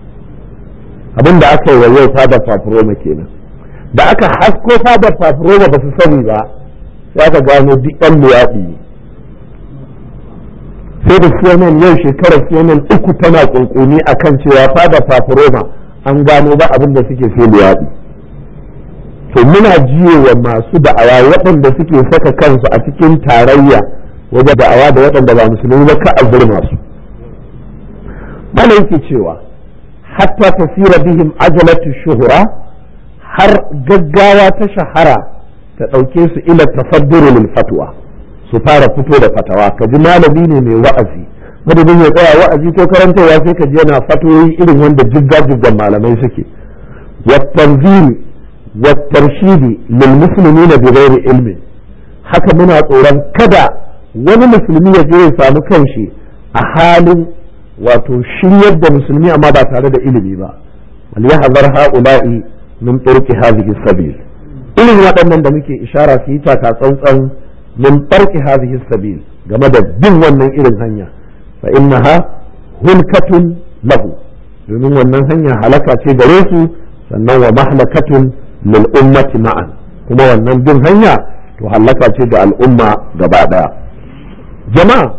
abin da aka yi wa yau fadar fafuroma kenan. da aka hasko fadar fafuroma ba su sani ba, sai aka gano duk ɗan luwaɗi. sai da C N N yau shekarar C N N uku tana kunkuni a kan cewa fadar fafuroma an gano ba abin da suke sai luwaɗi. to muna jiye wa masu da'awa waɗanda suke saka kansu a cikin tarayya wajen da'awa da waɗanda ba musulmi ba ka azurma su. Mana yake cewa hatta tasira bihim ajalatu shuhura, har gaggawa ta shahara ta ɗauke su ila tafadduru lil fatwa, su fara fito da fatawa. Ka ji malami ne mai wa'azi, madadin ya tsaya wa'azi ko karantarwa sai ka ji yana fatoyi irin wanda jigga-jiggan malamai suke. wa tanziri wa tarshidi lil muslimina bi ghairi ilmin, haka muna tsoron kada wani musulmi ya je ya samu kanshi a halin wato shiryar da musulmi amma ba tare da ilimi ba. wal yahzar haula'i min turki hadhihi sabil, irin waɗannan da muke ishara su yi taka tsantsan min turki hadhihi sabil, game da bin wannan irin hanya. fa innaha hulkatun lahu, domin wannan hanya halaka ce gare su, sannan wa mahlakatun lil ummati ma'an, kuma wannan bin hanya to halaka ce ga al'umma gaba daya. Jama'a,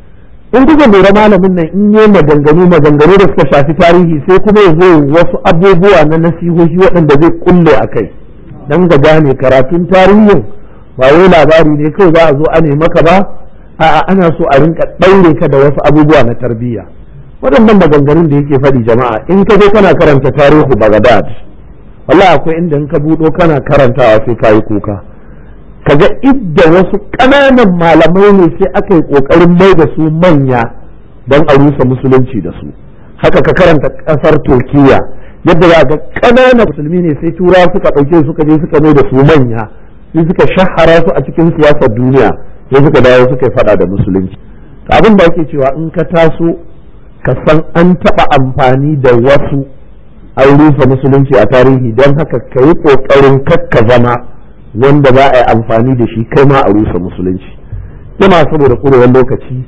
in kuka lura malamin nan in yi maganganu maganganu da suka shafi tarihi sai kuma ya zo wasu abubuwa na nasihohi waɗanda zai kulle a kai dan ga gane karatun tarihin ba wai labari ne kawai za a zo a nemi maka ba, a'a ana so a rinka ɗaure ka da wasu abubuwa na tarbiyya. Waɗannan maganganun da yake faɗi jama'a, in ka je kana karanta tarihu Baghdad, wallahi akwai inda in ka buɗo kana karantawa sai ka yi kuka. Kaga idda wasu ƙananan malamai ne sai aka yi ƙoƙarin mai da su manya don a rusa musulunci da su. Haka ka karanta ƙasar Turkiya, yadda za ga ƙananan musulmi ne sai turawa suka ɗauke suka je suka mai da su manya, sai suka shahara su a cikin siyasar duniya, sai suka dawo suka yi faɗa da musulunci. Abin da ake cewa in ka taso ka san an taɓa amfani da wasu an rusa musulunci a tarihi, don haka ka yi ƙoƙarin kakka zama wanda za a yi amfani da shi kai ma a rusa musulunci. Yana saboda ƙurewar lokaci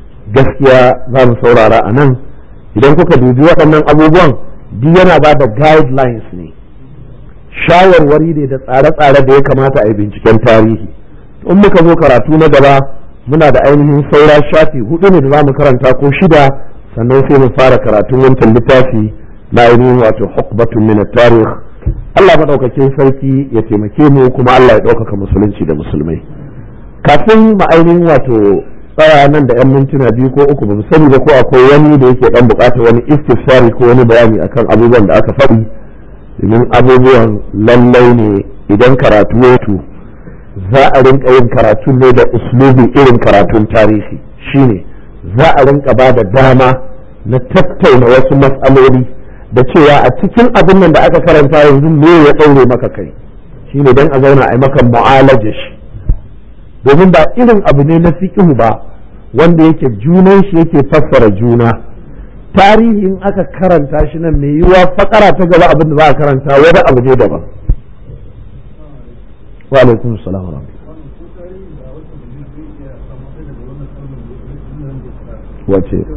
gaskiya za mu saurara a nan. Idan kuka dubi waɗannan abubuwan duk yana ba da guidelines ne, shawarwari ne da tsare-tsare da ya kamata a yi binciken tarihi. In muka zo karatu na gaba muna da ainihin saura shafi hudu ne da za mu karanta ko shida, sannan sai mu fara karatun wancan littafi na ainihin wato hukbatun min at-tarikh. Allah madaukakin sarki ya taimake mu, kuma Allah ya ɗaukaka musulunci da musulmai. Kafin mu ainihin wato tsaya nan da yan mintuna biyu ko uku, ba mu sani ba ko akwai wani da yake dan buƙatar wani istifsari ko wani bayani akan abubuwan da aka faɗi, domin abubuwan lallai ne idan karatu ya tu za a rinka yin karatu ne da uslubi irin karatun tarihi, shine za a rinka ba da dama na tattauna wasu matsaloli da cewa a cikin abin nan da aka karanta yanzu me ya ɗaure maka kai, shine dan a zauna a yi maka mu'alaja shi, domin ba irin abu ne na fiqhu ba wanda yake junan shi yake fassara juna. Tarihi in aka karanta shi nan mai yiwuwa fakara ta gaba abin da za a karanta wani abu ne daban. Wa alaikum salam wa rahmatullahi. Wace